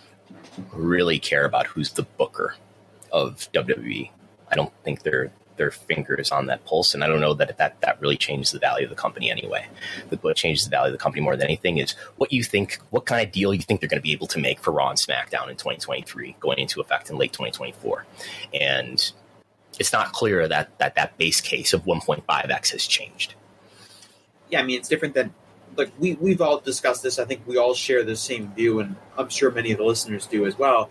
really care about who's the booker of W W E. I don't think their their finger is on that pulse, and I don't know that that, that really changes the value of the company anyway. But what changes the value of the company more than anything is what you think, what kind of deal you think they're going to be able to make for Raw and SmackDown in twenty twenty-three, going into effect in late twenty twenty-four. And it's not clear that that, that base case of one point five x has changed. Yeah, I mean, it's different than, like, we, we've all discussed this. I think we all share the same view, and I'm sure many of the listeners do as well.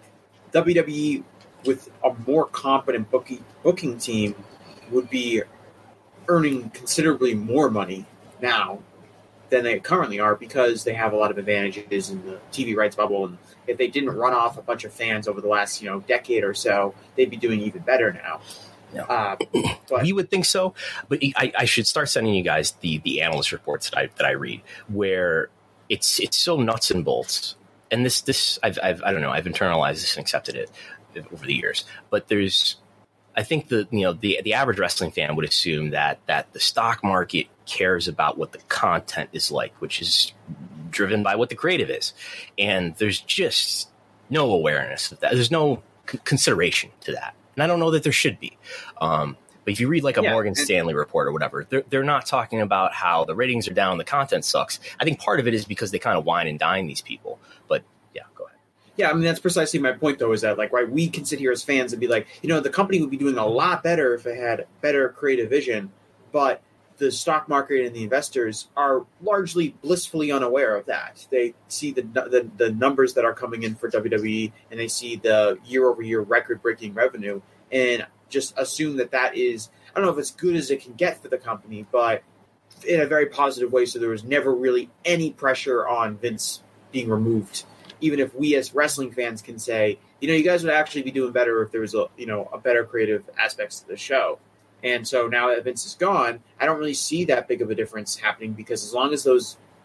W W E, with a more competent booking booking team, would be earning considerably more money now than they currently are because they have a lot of advantages in the T V rights bubble. And if they didn't run off a bunch of fans over the last, you know, decade or so, they'd be doing even better now. Yeah. Uh, but we would think so, but I, I should start sending you guys the the analyst reports that I that I read, where it's it's so nuts and bolts. And this this I've, I've I don't know I've internalized this and accepted it over the years. But there's, I think the you know the the average wrestling fan would assume that that the stock market cares about what the content is like, which is driven by what the creative is, and there's just no awareness of that. There's no c- consideration to that. And I don't know that there should be. Um, but if you read like a yeah, Morgan Stanley report or whatever, they're, they're not talking about how the ratings are down, the content sucks. I think part of it is because they kind of wine and dine these people. But yeah, go ahead. Yeah, I mean, that's precisely my point, though, is that, like, right, we can sit here as fans and be like, you know, the company would be doing a lot better if it had better creative vision. But the stock market and the investors are largely blissfully unaware of that. They see the, the the numbers that are coming in for W W E, and they see the year-over-year record-breaking revenue, and just assume that that is, I don't know if it's good as it can get for the company, but in a very positive way, so there was never really any pressure on Vince being removed. Even if we as wrestling fans can say, you know, you guys would actually be doing better if there was a, you know, a better creative aspects to the show. And so now that Vince is gone, I don't really see that big of a difference happening because as long as those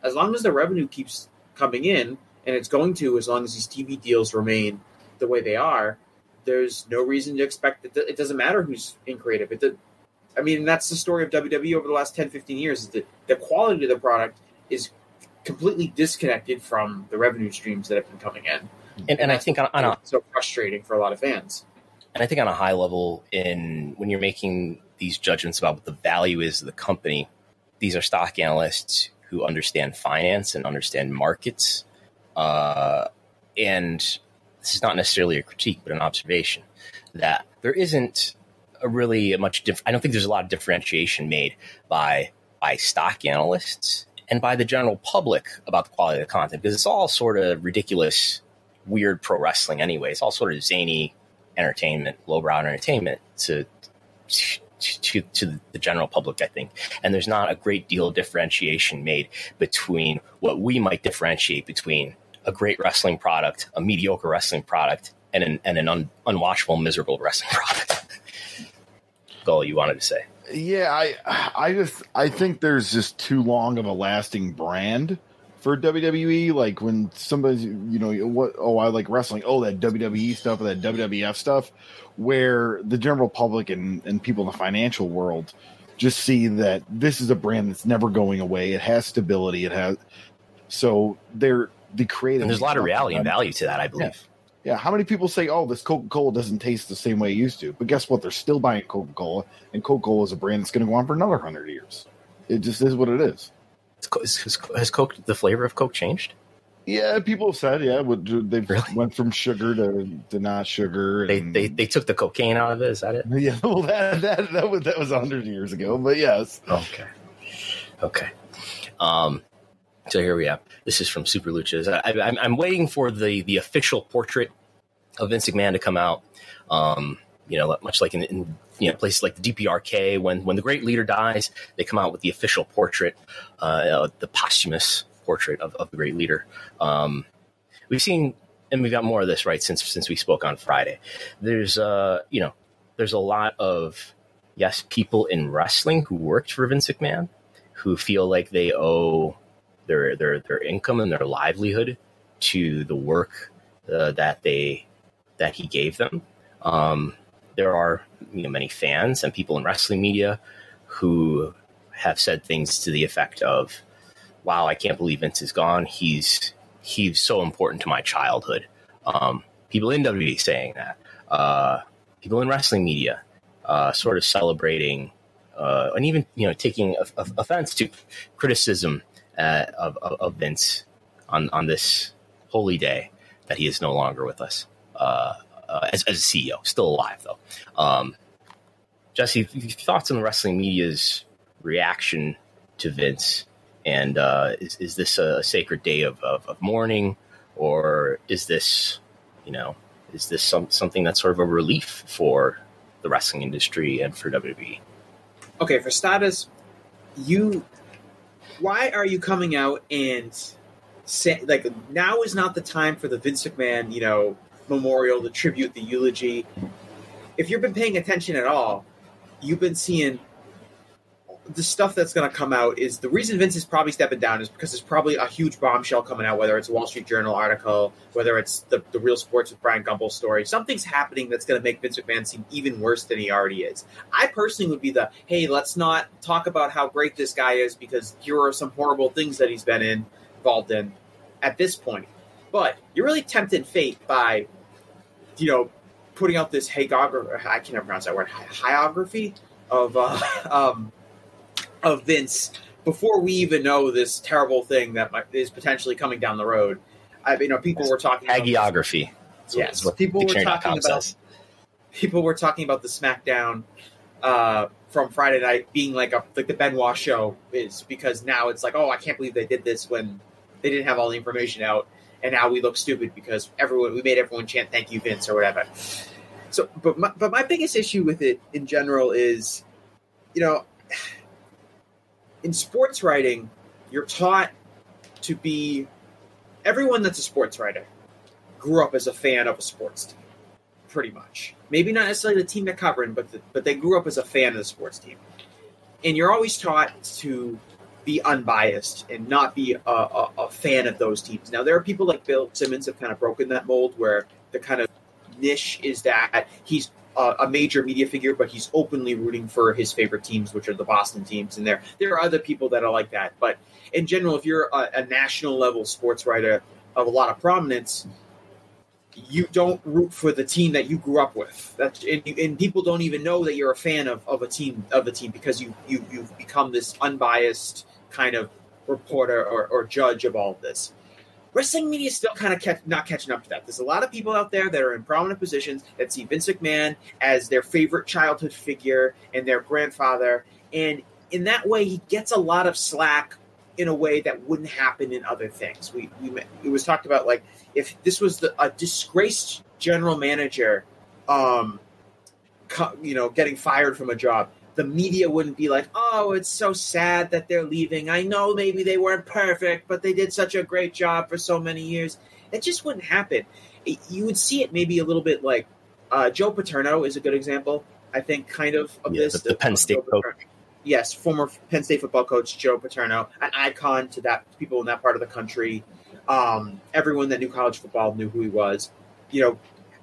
as long as the revenue keeps coming in, and it's going to as long as these T V deals remain the way they are, there's no reason to expect that it doesn't matter who's in creative. It did, I mean, that's the story of W W E over the last ten, fifteen years, is that the quality of the product is completely disconnected from the revenue streams that have been coming in. And, and, and I think on, on a, so frustrating for a lot of fans. And I think on a high level, in when you're making these judgments about what the value is of the company, these are stock analysts who understand finance and understand markets. Uh, and this is not necessarily a critique, but an observation that there isn't a really much. Dif- I don't think there's a lot of differentiation made by by stock analysts and by the general public about the quality of the content, because it's all sort of ridiculous, weird pro wrestling anyway. It's all sort of zany entertainment, lowbrow entertainment to, to to the general public, I think. And there's not a great deal of differentiation made between what we might differentiate between a great wrestling product, a mediocre wrestling product, and an and an un, unwatchable, miserable wrestling product. Goal you wanted to say? Yeah, I I just I think there's just too long of a lasting brand for W W E. Like when somebody's, you know, what, oh, I like wrestling. Oh, that W W E stuff or that W W F stuff, where the general public and, and people in the financial world just see that this is a brand that's never going away. It has stability. It has, so they're the creative. And there's a lot of reality and value to that, I believe. Yeah. Yeah, how many people say, oh, this Coca-Cola doesn't taste the same way it used to? But guess what? They're still buying Coca-Cola, and Coca-Cola is a brand that's going to go on for another hundred years. It just is what it is. Has, has Coke, the flavor of Coke changed? Yeah, people have said, yeah, they've really? went from sugar to, to not sugar. They, and, they they took the cocaine out of it. Is that it? Yeah, well, that that that was that was a hundred years ago. But yes, okay, okay. Um, so here we have. This is from Super Luchas. I, I, I'm I'm waiting for the the official portrait of Vince McMahon to come out. Um, you know, much like in, in you know places like the D P R K, when when the great leader dies, they come out with the official portrait, uh, the posthumous portrait of, of the great leader. Um, we've seen, and we've got more of this, right, since since we spoke on Friday. There's uh, you know, there's a lot of yes, people in wrestling who worked for Vince McMahon who feel like they owe their their their income and their livelihood to the work uh, that they that he gave them. Um, there are you know many fans and people in wrestling media who have said things to the effect of, "Wow, I can't believe Vince is gone. He's he's so important to my childhood." Um, people in W W E saying that. Uh, people in wrestling media uh, sort of celebrating uh, and even you know taking a, a, offense to criticism uh, of, of, of Vince on on this holy day that he is no longer with us. Uh, uh, as, as a C E O, still alive though. Um, Jesse, thoughts on the wrestling media's reaction to Vince? And uh, is is this a sacred day of, of, of mourning, or is this, you know, is this some something that's sort of a relief for the wrestling industry and for W W E? Okay, for starters, you, why are you coming out and say, like, now is not the time for the Vince McMahon, you know, memorial, the tribute, the eulogy. If you've been paying attention at all, you've been seeing the stuff that's going to come out is the reason Vince is probably stepping down is because there's probably a huge bombshell coming out, whether it's a Wall Street Journal article, whether it's the, the Real Sports with Brian Gumbel story. Something's happening that's going to make Vince McMahon seem even worse than he already is. I personally would be the, hey, let's not talk about how great this guy is because here are some horrible things that he's been in, involved in at this point. But you're really tempting fate by, you know, putting out this hagiography, I can't pronounce that word, hagiography of, uh, um, of Vince before we even know this terrible thing that might, is potentially coming down the road. I, you know, people were talking hagiography. About, yes, people were talking about. Says. People were talking about the SmackDown uh, from Friday night being like a like the Benoit show is because now it's like, oh, I can't believe they did this when they didn't have all the information out, and now we look stupid because everyone we made everyone chant "Thank you, Vince" or whatever. So, but my, but my biggest issue with it in general is, you know. In sports writing, you're taught to be – everyone that's a sports writer grew up as a fan of a sports team, pretty much. Maybe not necessarily the team they're covering, but the, but they grew up as a fan of the sports team. And you're always taught to be unbiased and not be a, a, a fan of those teams. Now, there are people like Bill Simmons have kind of broken that mold where the kind of niche is that he's uh, a major media figure, but he's openly rooting for his favorite teams, which are the Boston teams. And there, there are other people that are like that. But in general, if you're a, a national level sports writer of a lot of prominence, you don't root for the team that you grew up with. That's, and, and people don't even know that you're a fan of, of a team of a team because you, you, you've become this unbiased kind of reporter or, or judge of all of this. Wrestling media is still kind of catch, not catching up to that. There's a lot of people out there that are in prominent positions that see Vince McMahon as their favorite childhood figure and their grandfather. And in that way, he gets a lot of slack in a way that wouldn't happen in other things. We, we it was talked about, like, if this was the, a disgraced general manager, um, co- you know, getting fired from a job, the media wouldn't be like, oh, it's so sad that they're leaving. I know maybe they weren't perfect, but they did such a great job for so many years. It just wouldn't happen. It, you would see it maybe a little bit like uh, Joe Paterno is a good example, I think, kind of, of yeah, this. The, the Penn State coach. Yes, former Penn State football coach Joe Paterno, an icon to that people in that part of the country. Um, everyone that knew college football knew who he was. You know,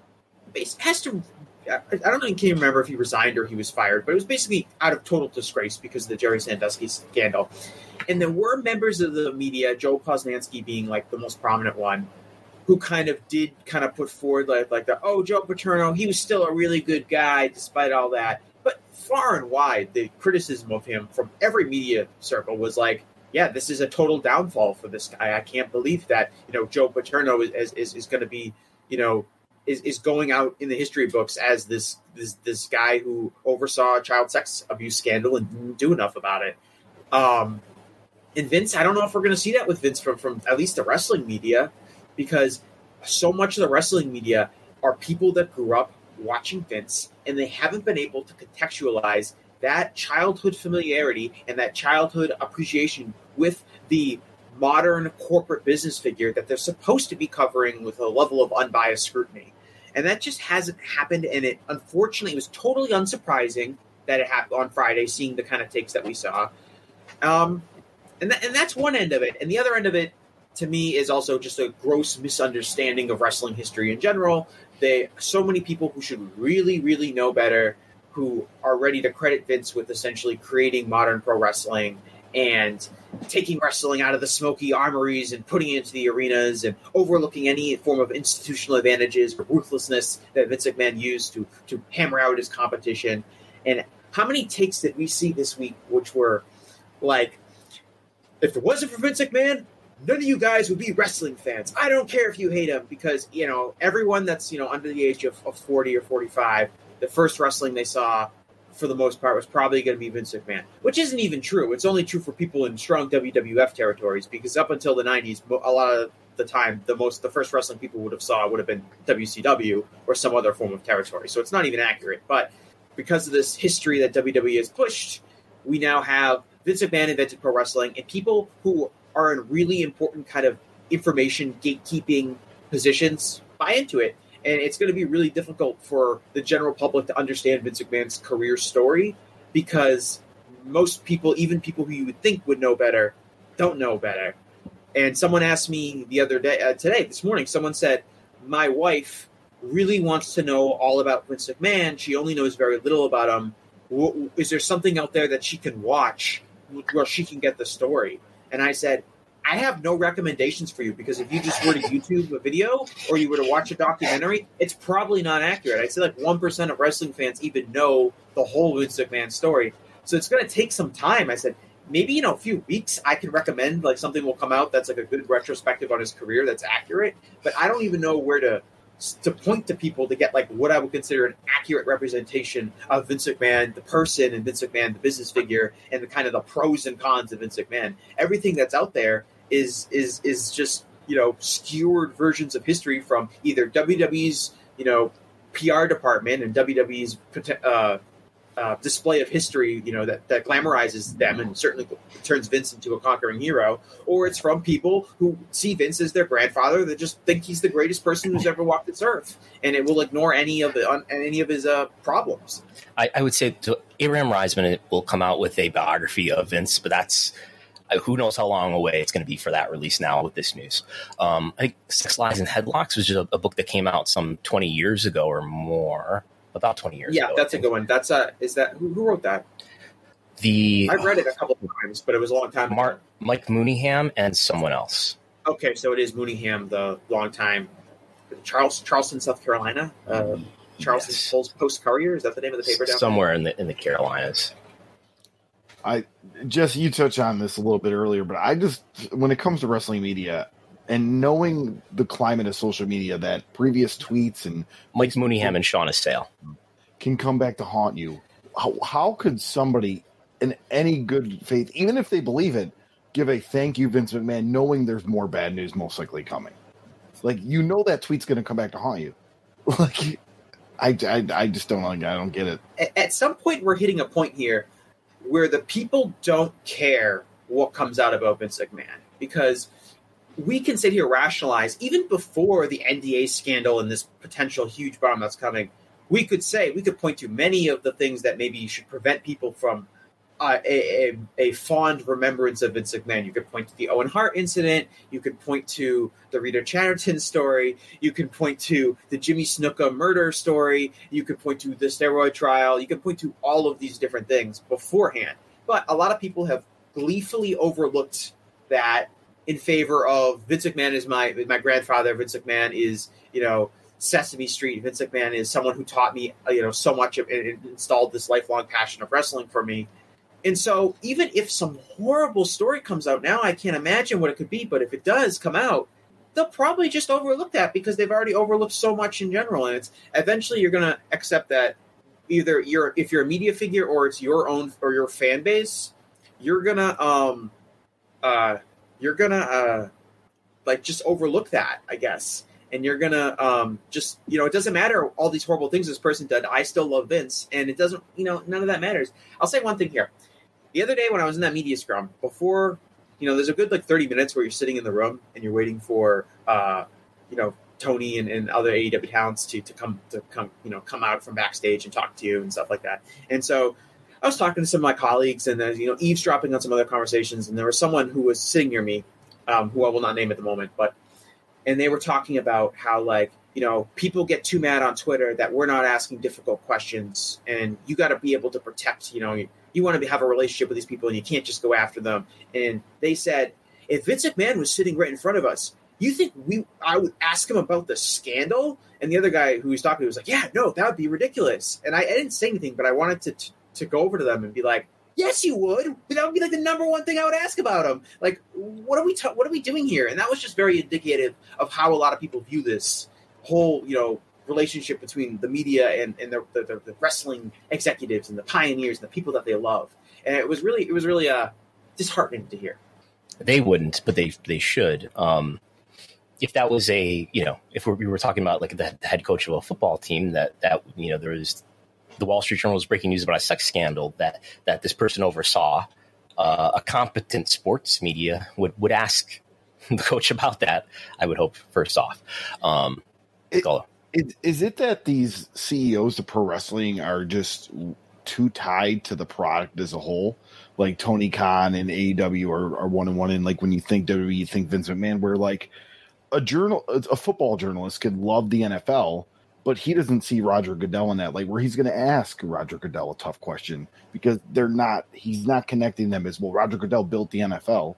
has to. I don't even can't remember if he resigned or he was fired, but it was basically out of total disgrace because of the Jerry Sandusky scandal. And there were members of the media, Joe Posnanski being like the most prominent one, who kind of did kind of put forward like, like the, oh, Joe Paterno, he was still a really good guy despite all that. But far and wide, the criticism of him from every media circle was like, yeah, this is a total downfall for this guy. I can't believe that, you know, Joe Paterno is is, is going to be, you know, is, is going out in the history books as this, this this guy who oversaw a child sex abuse scandal and didn't do enough about it. Um, and Vince, I don't know if we're going to see that with Vince from, from at least the wrestling media, because so much of the wrestling media are people that grew up watching Vince, and they haven't been able to contextualize that childhood familiarity and that childhood appreciation with the modern corporate business figure that they're supposed to be covering with a level of unbiased scrutiny. And that just hasn't happened, and it unfortunately was totally unsurprising that it happened on Friday, seeing the kind of takes that we saw. Um, and, th- and that's one end of it. And the other end of it, to me, is also just a gross misunderstanding of wrestling history in general. They so many people who should really, really know better, who are ready to credit Vince with essentially creating modern pro wrestling and taking wrestling out of the smoky armories and putting it into the arenas and overlooking any form of institutional advantages or ruthlessness that Vince McMahon used to, to hammer out his competition. And how many takes did we see this week which were like, if it wasn't for Vince McMahon, none of you guys would be wrestling fans. I don't care if you hate him, because, you know, everyone that's, you know, under the age of, of forty or forty-five, the first wrestling they saw, for the most part, was probably going to be Vince McMahon, which isn't even true. It's only true for people in strong W W F territories, because up until the nineties, a lot of the time, the most the first wrestling people would have saw would have been W C W or some other form of territory. So it's not even accurate. But because of this history that W W E has pushed, we now have Vince McMahon invented pro wrestling, and people who are in really important kind of information gatekeeping positions buy into it. And it's going to be really difficult for the general public to understand Vince McMahon's career story, because most people, even people who you would think would know better, don't know better. And someone asked me the other day, uh, today, this morning, someone said, my wife really wants to know all about Vince McMahon. She only knows very little about him. W- is there something out there that she can watch where she can get the story? And I said, I have no recommendations for you, because if you just were to YouTube a video or you were to watch a documentary, it's probably not accurate. I'd say like one percent of wrestling fans even know the whole Vince McMahon story. So it's going to take some time. I said, maybe in a few weeks I can recommend like something will come out that's like a good retrospective on his career that's accurate. But I don't even know where to to point to people to get like what I would consider an accurate representation of Vince McMahon, the person, and Vince McMahon, the business figure, and the kind of the pros and cons of Vince McMahon. Everything that's out there is is is just, you know, skewered versions of history from either W W E's, you know, P R department and W W E's uh, uh, display of history, you know, that, that glamorizes them and certainly turns Vince into a conquering hero, or it's from people who see Vince as their grandfather that just think he's the greatest person who's ever walked this earth, and it will ignore any of the uh, any of his uh, problems. I, I would say to Abraham Reisman will come out with a biography of Vince, but that's I, who knows how long away it's going to be for that release now with this news. Um, I think Sex, Lies, and Headlocks was just a, a book that came out some twenty years ago or more, about twenty years yeah, ago. Yeah, that's a good one. That's a, is that, who, who wrote that? The I've read it a couple of times, but it was a long time Mark, ago. Mike Mooneyham and someone else. Okay, so it is Mooneyham, the long time Charles, Charleston, South Carolina. Uh, Charleston Yes. Post, Post Courier, is that the name of the paper down Somewhere in the in the Carolinas. I Jesse, you touched on this a little bit earlier, but I just, when it comes to wrestling media and knowing the climate of social media, that previous tweets and Mike Mooneyham and Sean Assail. can come back to haunt you. How, how could somebody in any good faith, even if they believe it, give a thank you, Vince McMahon, knowing there's more bad news most likely coming? Like, you know that tweet's going to come back to haunt you. Like, I, I, I just don't like, I don't get it. At, at some point, we're hitting a point here where the people don't care what comes out about Vince McMahon, because we can sit here rationalize, even before the N D A scandal and this potential huge bomb that's coming, we could say, we could point to many of the things that maybe should prevent people from uh, a, a, a fond remembrance of Vince McMahon. You could point to the Owen Hart incident. You could point to the Rita Chatterton story. You could point to the Jimmy Snuka murder story. You could point to the steroid trial. You could point to all of these different things beforehand. But a lot of people have gleefully overlooked that in favor of Vince McMahon is my my grandfather. Vince McMahon is, you know, Sesame Street. Vince McMahon is someone who taught me, you know, so much of, and installed this lifelong passion of wrestling for me. And so even if some horrible story comes out now, I can't imagine what it could be, but if it does come out, they'll probably just overlook that because they've already overlooked so much in general. And it's eventually you're going to accept that either you're, if you're a media figure or it's your own or your fan base, you're going to, um, uh, you're going to, uh, like just overlook that, I guess. And you're going to um, just, you know, it doesn't matter all these horrible things this person did. I still love Vince. And it doesn't, you know, none of that matters. I'll say one thing here. The other day when I was in that media scrum, before, you know, there's a good like thirty minutes where you're sitting in the room and you're waiting for, uh, you know, Tony and, and other A E W talents to, to come, to come, you know, come out from backstage and talk to you and stuff like that. And so I was talking to some of my colleagues and, uh, you know, eavesdropping on some other conversations. And there was someone who was sitting near me, um, who I will not name at the moment, but, and they were talking about how, like, you know, people get too mad on Twitter that we're not asking difficult questions, and you got to be able to protect, you know, you, you want to have a relationship with these people and you can't just go after them. And they said, if Vince McMahon was sitting right in front of us, you think we, I would ask him about the scandal? And the other guy who was talking to was like, yeah, no, that would be ridiculous. And I, I didn't say anything, but I wanted to, to, to go over to them and be like, yes, you would. That would be like the number one thing I would ask about him. Like, what are we, ta- what are we doing here? And that was just very indicative of how a lot of people view this whole, you know, relationship between the media and, and the, the, the wrestling executives and the pioneers and the people that they love. And it was really, it was really uh, disheartening to hear. They wouldn't, but they they should. Um, if that was a, you know, if we were talking about like the head coach of a football team, that, that you know, there was the Wall Street Journal was breaking news about a sex scandal that, that this person oversaw, uh, a competent sports media would, would ask the coach about that, I would hope, first off. Um, It, is, is it that these C E Os of pro wrestling are just too tied to the product as a whole? Like Tony Khan and A E W are, are one and one. And like when you think W W E, you think Vince McMahon, where like a journal, a football journalist could love the N F L, but he doesn't see Roger Goodell in that, like where he's going to ask Roger Goodell a tough question because they're not, he's not connecting them as well. Roger Goodell built the N F L.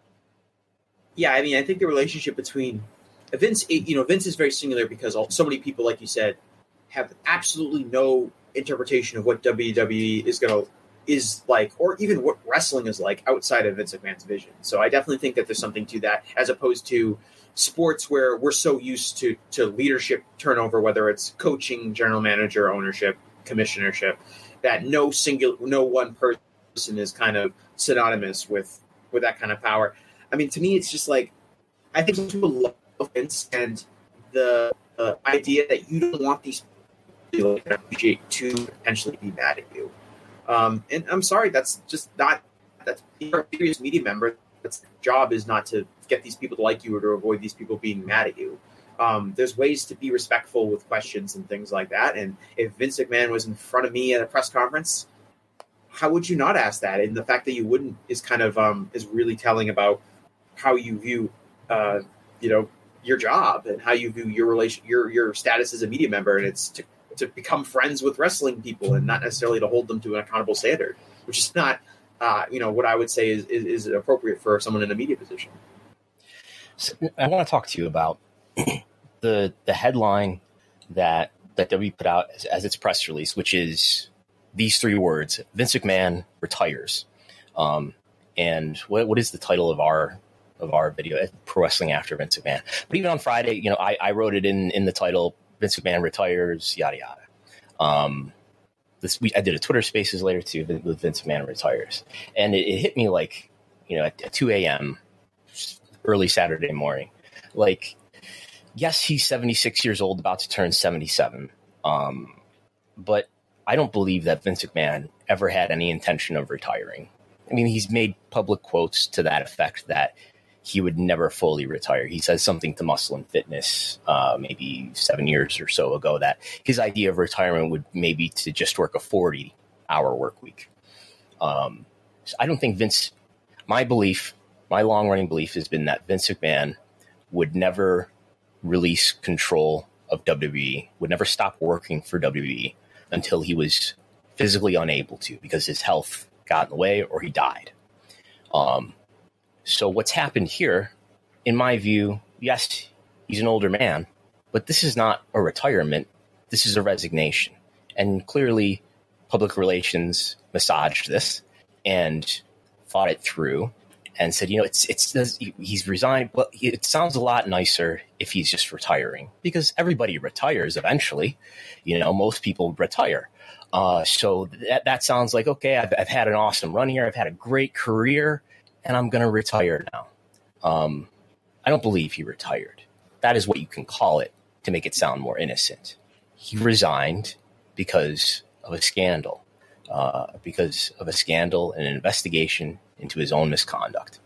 Yeah, I mean, I think the relationship between Vince, you know, Vince is very singular because so many people, like you said, have absolutely no interpretation of what W W E is going to is like, or even what wrestling is like outside of Vince McMahon's vision. So I definitely think that there's something to that, as opposed to sports where we're so used to to leadership turnover, whether it's coaching, general manager, ownership, commissionership, that no single, no one person is kind of synonymous with with that kind of power. I mean, to me, it's just like, I think people love Vince and the uh, idea that you don't want these people to potentially be mad at you. Um, and I'm sorry, that's just not, that's, you're a serious media member. That's the job, is not to get these people to like you or to avoid these people being mad at you. Um, there's ways to be respectful with questions and things like that. And if Vince McMahon was in front of me at a press conference, how would you not ask that? And the fact that you wouldn't is kind of um, is really telling about how you view, uh, you know, your job and how you view your relation, your your status as a media member, and it's to to become friends with wrestling people and not necessarily to hold them to an accountable standard, which is not, uh, you know, what I would say is, is is appropriate for someone in a media position. So I want to talk to you about the the headline that that W W E put out as, as its press release, which is these three words: Vince McMahon retires. Um, and what what is the title of our of our video? Pro Wrestling After Vince McMahon. But even on Friday, you know, I, I wrote it in in the title: Vince McMahon retires, yada yada. Um, this week I did a Twitter Spaces later too with Vince McMahon retires, and it, it hit me like, you know, at, at two a.m. early Saturday morning. Like, yes, he's seventy-six years old, about to turn seventy-seven. Um, but I don't believe that Vince McMahon ever had any intention of retiring. I mean, he's made public quotes to that effect that he would never fully retire. He says something to Muscle and Fitness uh, maybe seven years or so ago that his idea of retirement would maybe to just work a forty-hour work week. Um, so I don't think Vince, my belief, my long-running belief has been that Vince McMahon would never release control of W W E, would never stop working for W W E until he was physically unable to, because his health got in the way or he died. Um, so what's happened here, in my view, yes, he's an older man, but this is not a retirement. This is a resignation. And clearly, public relations massaged this and thought it through and said, you know, it's it's he's resigned. Well, it sounds a lot nicer if he's just retiring, because everybody retires eventually. You know, most people retire. Uh, so that that sounds like, okay, I've, I've had an awesome run here. I've had a great career, and I'm going to retire now. Um, I don't believe he retired. That is what you can call it to make it sound more innocent. He resigned because of a scandal, uh, because of a scandal and an investigation into his own misconduct.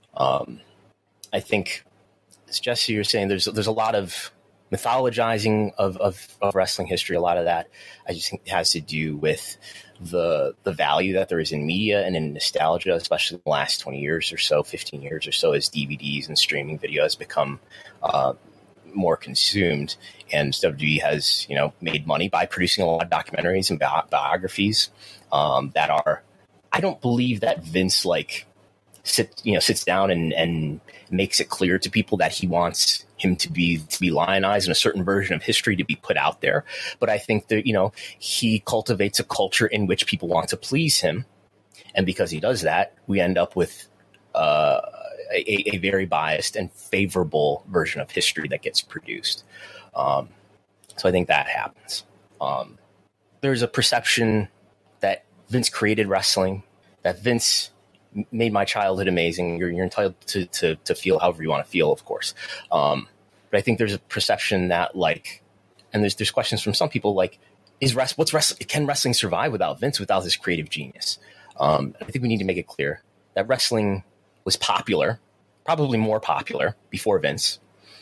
Um, I think, as Jesse, you're saying, there's there's a lot of mythologizing of, of, of wrestling history. A lot of that, I just think, has to do with the the value that there is in media and in nostalgia, especially in the last twenty years or so, fifteen years or so, as D V Ds and streaming video has become uh, more consumed, and W W E has, you know, made money by producing a lot of documentaries and bi- biographies um, that are. I don't believe that Vince like sit you know sits down and, and makes it clear to people that he wants him to be to be lionized and a certain version of history to be put out there. But I think that, you know, he cultivates a culture in which people want to please him, and because he does that, we end up with uh, a, a very biased and favorable version of history that gets produced. Um, so I think that happens. Um, there's a perception that Vince created wrestling, that Vince made my childhood amazing. You're, you're entitled to, to, to feel however you want to feel, of course. Um, but I think there's a perception that, like, and there's there's questions from some people like, is rest, what's wrestling? Can wrestling survive without Vince, without his creative genius? Um, I think we need to make it clear that wrestling was popular, probably more popular before Vince.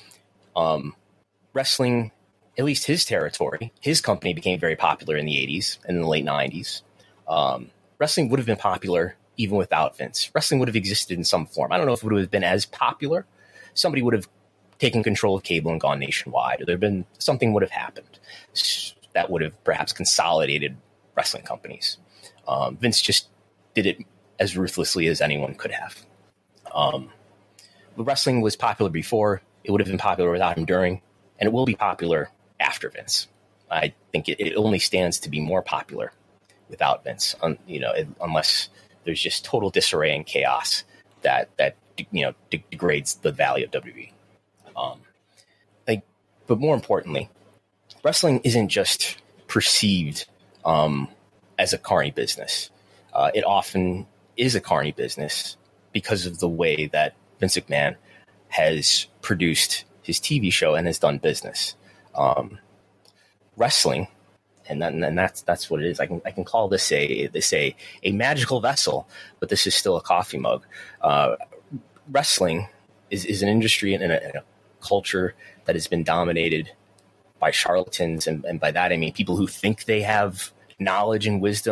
Um, wrestling, at least his territory, his company became very popular in the eighties and in the late nineties. Um, wrestling would have been popular even without Vince. Wrestling would have existed in some form. I don't know if it would have been as popular. Somebody would have taken control of cable and gone nationwide, or there have been something would have happened that would have perhaps consolidated wrestling companies. Um, Vince just did it as ruthlessly as anyone could have. Um, but wrestling was popular before. It would have been popular without him during, and it will be popular after Vince. I think it, it only stands to be more popular without Vince, un, you know, it, unless there's just total disarray and chaos that that you know de- degrades the value of W W E. Um, like, but more importantly, wrestling isn't just perceived um, as a carny business. Uh, it often is a carny business because of the way that Vince McMahon has produced his T V show and has done business. Um, wrestling. And, then, and that's that's what it is. I can I can call this a this a, a magical vessel, but this is still a coffee mug. Uh, wrestling is, is an industry and a, and a culture that has been dominated by charlatans, and, and by that I mean people who think they have knowledge and wisdom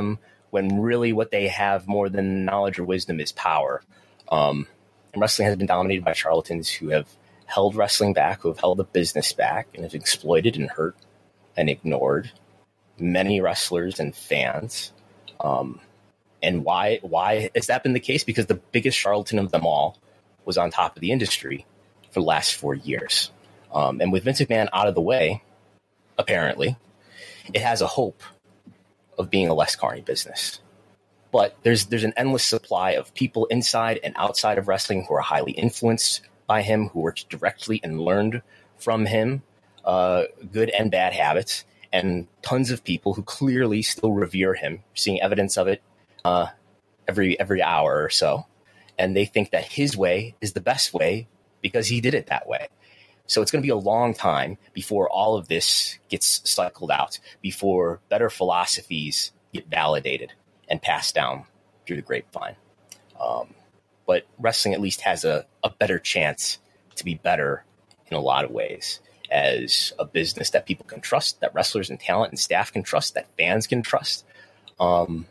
when really what they have more than knowledge or wisdom is power. Um, and wrestling has been dominated by charlatans who have held wrestling back, who have held the business back, and have exploited and hurt and ignored many wrestlers and fans. Um, and why why has that been the case? Because the biggest charlatan of them all was on top of the industry for the last four years. Um, and with Vince McMahon out of the way, apparently, it has a hope of being a less carny business. But there's there's an endless supply of people inside and outside of wrestling who are highly influenced by him, who worked directly and learned from him uh, good and bad habits, and tons of people who clearly still revere him, seeing evidence of it uh, every every hour or so. And they think that his way is the best way because he did it that way. So it's going to be a long time before all of this gets cycled out, before better philosophies get validated and passed down through the grapevine. Um, but wrestling at least has a, a better chance to be better in a lot of ways, as a business that people can trust, that wrestlers and talent and staff can trust, that fans can trust. Um,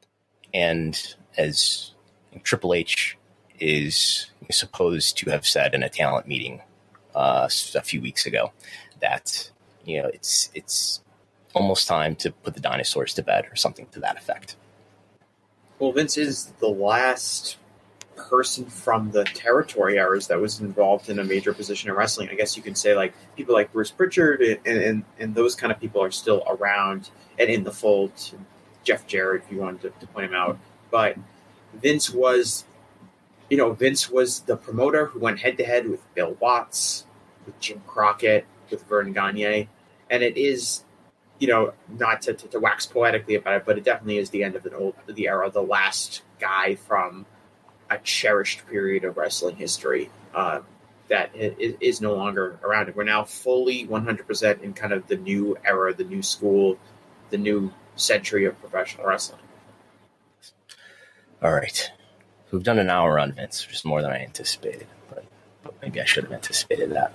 and as Triple H is supposed to have said in a talent meeting uh, a few weeks ago, that, you know, it's it's almost time to put the dinosaurs to bed, or something to that effect. Well, Vince is the last person from the territory eras that was involved in a major position in wrestling. I guess you can say, like, people like Bruce Pritchard and, and, and those kind of people are still around and in the fold. Jeff Jarrett, if you wanted to, to point him out. But Vince was, you know, Vince was the promoter who went head to head with Bill Watts, with Jim Crockett, with Vern Gagne. And it is, you know, not to, to, to wax poetically about it, but it definitely is the end of an old, the era, the last guy from a cherished period of wrestling history uh, that is, is no longer around. And we're now fully one hundred percent in kind of the new era, the new school, the new century of professional wrestling. All right. We've done an hour on Vince, which is more than I anticipated, but, but maybe I should have anticipated that.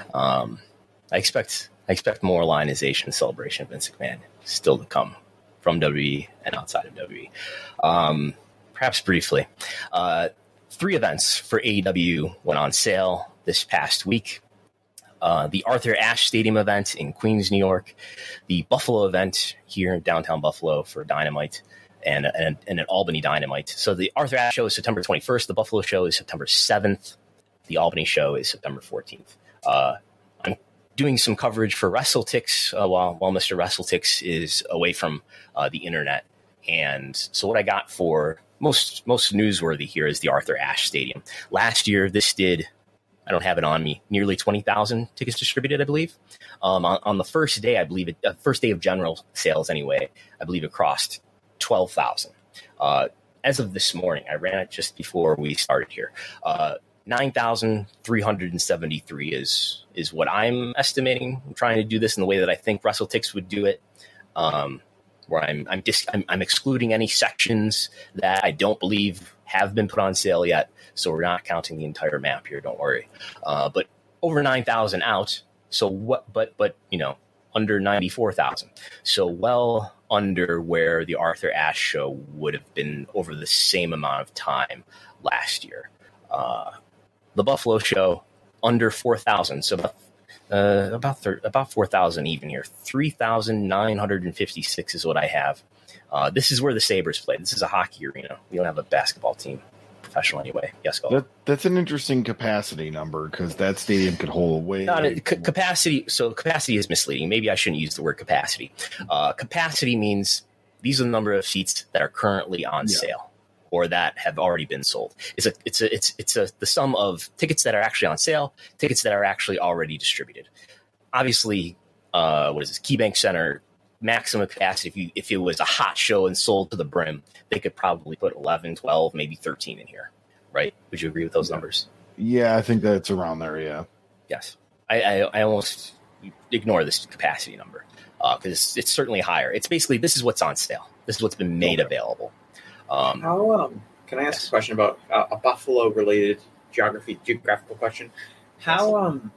Um, I expect I expect more lionization and celebration of Vince McMahon still to come from W W E and outside of W W E. Um, perhaps briefly, uh, three events for A E W went on sale this past week. Uh, the Arthur Ashe Stadium event in Queens, New York, the Buffalo event here in downtown Buffalo for Dynamite, and, and, and an Albany Dynamite. So the Arthur Ashe show is September twenty-first. The Buffalo show is September seventh. The Albany show is September fourteenth. Uh, I'm doing some coverage for WrestleTix uh, while, while Mister WrestleTix is away from uh, the internet. And so what I got for most, most newsworthy here is the Arthur Ashe Stadium. Last year, this did, I don't have it on me, nearly twenty thousand tickets distributed, I believe. Um, on, on the first day, I believe it, uh, first day of general sales anyway, I believe it crossed twelve thousand. Uh, as of this morning, I ran it just before we started here. Uh, nine thousand three hundred seventy-three is is what I'm estimating. I'm trying to do this in the way that I think WrestleTix would do it, um, where I'm I'm, dis- I'm I'm excluding any sections that I don't believe have been put on sale yet. So we're not counting the entire map here. Don't worry. Uh, but over nine thousand out. So what? But but you know, under ninety-four thousand. So well under where the Arthur Ashe show would have been over the same amount of time last year. Uh, the Buffalo show under four thousand. So about uh, about thir- about four thousand even here. three thousand nine hundred fifty-six is what I have. Uh, this is where the Sabres play. This is a hockey arena. We don't have a basketball team. Professional anyway. Yes, go. That, that's an interesting capacity number, because that stadium could hold way. Not a, c- capacity. So capacity is misleading. Maybe I shouldn't use the word capacity. Uh, capacity means these are the number of seats that are currently on yeah. sale or that have already been sold. It's a it's a it's it's a the sum of tickets that are actually on sale, tickets that are actually already distributed. Obviously, uh, what is this? KeyBank Center. Maximum capacity, if you if it was a hot show and sold to the brim, they could probably put eleven, twelve, maybe thirteen in here, right? Would you agree with those numbers? Yeah, I think that's around there, yeah. Yes. I, I, I almost ignore this capacity number because uh, it's, it's certainly higher. It's basically, this is what's on sale. This is what's been made okay. available. Um, How, um, can I ask yes. a question about uh, a Buffalo-related geography, geographical question? How, um,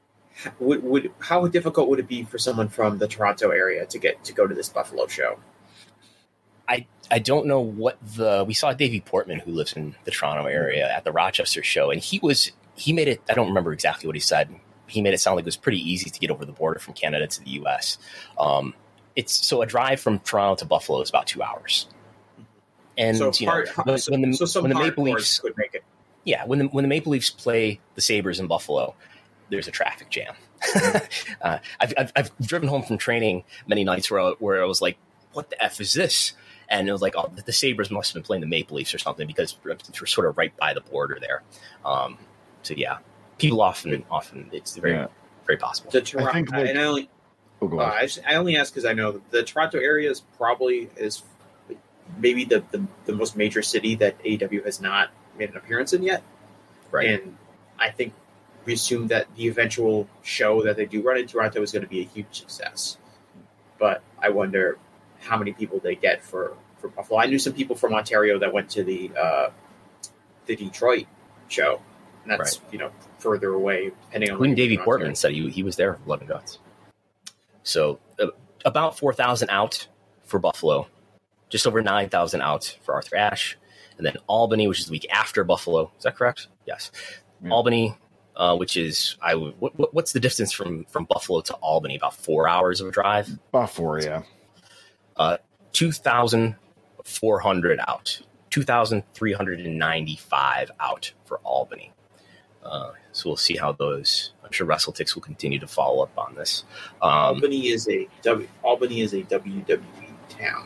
Would, would how difficult would it be for someone from the Toronto area to get to go to this Buffalo show? I I don't know what the we saw Davey Portman, who lives in the Toronto area, at the Rochester show, and he was he made it. I don't remember exactly what he said. He made it sound like it was pretty easy to get over the border from Canada to the U S. Um, it's so a drive from Toronto to Buffalo is about two hours. And so you know, hard, when, so, when the, so some when the Maple Leafs could make it. Yeah, when the when the Maple Leafs play the Sabres in Buffalo, there's a traffic jam. uh, I've, I've I've driven home from training many nights where I, where I was like, "What the f is this?" And it was like, "Oh, the Sabres must have been playing the Maple Leafs or something," because we're sort of right by the border there. Um, so yeah, people often often it's very yeah. very possible. The Toronto, I think like, and I only oh, uh, I, just, I only ask because I know that the Toronto area is probably is maybe the, the the most major city that A E W has not made an appearance in yet, right? And I think we assume that the eventual show that they do run in Toronto is going to be a huge success. But I wonder how many people they get for, for Buffalo. I knew some people from Ontario that went to the uh, the Detroit show, and that's right. you know further away depending on. Including Davey Portman said he he was there for Blood and Guts. So uh, about four thousand out for Buffalo, just over nine thousand out for Arthur Ashe. And then Albany, which is the week after Buffalo. Is that correct? Yes. Yeah. Albany, uh, which is I. W- what, what's the distance from, from Buffalo to Albany? About four hours of a drive. About four, yeah. Uh, two thousand four hundred out. Two thousand three hundred and ninety-five out for Albany. Uh, so we'll see how those. I'm sure WrestleTix will continue to follow up on this. Um, Albany is a w, Albany is a W W E town.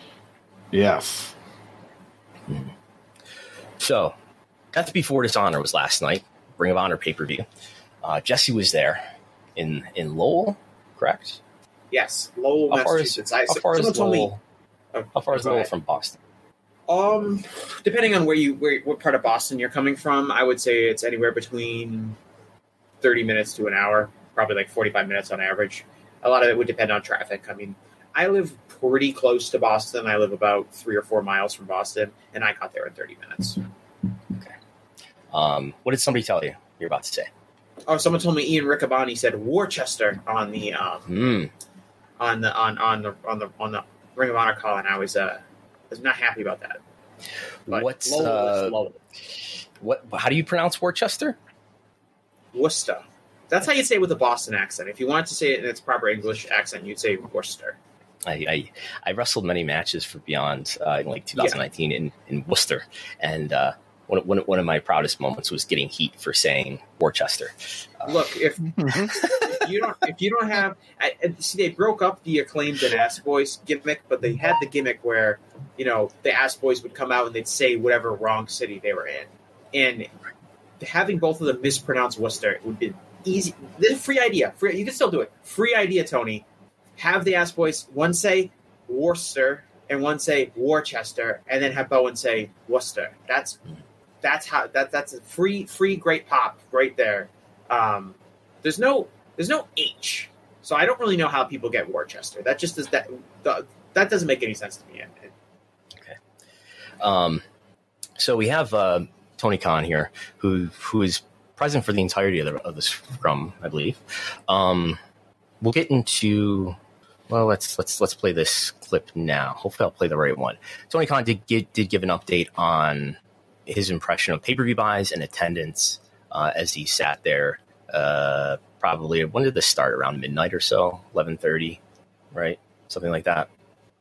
Yes. Hmm. So, Death Before Dishonor was last night. Ring of Honor pay-per-view. Uh, Jesse was there in in Lowell, correct? Yes, Lowell, how Massachusetts. Far is, I, how far is Lowell, me, oh, how far is Lowell from Boston? Um, depending on where you where what part of Boston you're coming from, I would say it's anywhere between thirty minutes to an hour, probably like forty-five minutes on average. A lot of it would depend on traffic. I mean, I live pretty close to Boston. I live about three or four miles from Boston, and I got there in thirty minutes. Okay. Um, what did somebody tell you you're about to say? Oh, someone told me Ian Riccaboni said Worcester on the um, mm. on the on on the on the on the Ring of Honor call, and I was uh was not happy about that. But What's Lowell uh, is Lowell. what? How do you pronounce Worcester? Worcester. That's how you say it with a Boston accent. If you wanted to say it in its proper English accent, you'd say Worcester. I, I, I wrestled many matches for Beyond uh, in like twenty nineteen yeah. in, in Worcester, and uh, one, one, one of my proudest moments was getting heat for saying Worcester. Uh, Look, if, if you don't if you don't have I, see, they broke up the Acclaimed and Ass Boys gimmick, but they had the gimmick where you know the Ass Boys would come out and they'd say whatever wrong city they were in, and having both of them mispronounce Worcester would be easy. This is a free idea. Free, you can still do it. Free idea, Tony. Have the Ass Boys one say Worcester and one say Worcester, and then have Bowen say Worcester. That's that's how that that's a free free great pop right there. Um, there's no there's no H, so I don't really know how people get Worcester. That just does that the, that doesn't make any sense to me. Okay. Um. So we have uh, Tony Khan here, who who is present for the entirety of the of the scrum, I believe. Um, we'll get into. Well, let's let's let's play this clip now. Hopefully, I'll play the right one. Tony Khan did give, did give an update on his impression of pay-per-view buys and attendance uh, as he sat there. Uh, probably when did this start? Around midnight or so, eleven thirty, right? Something like that.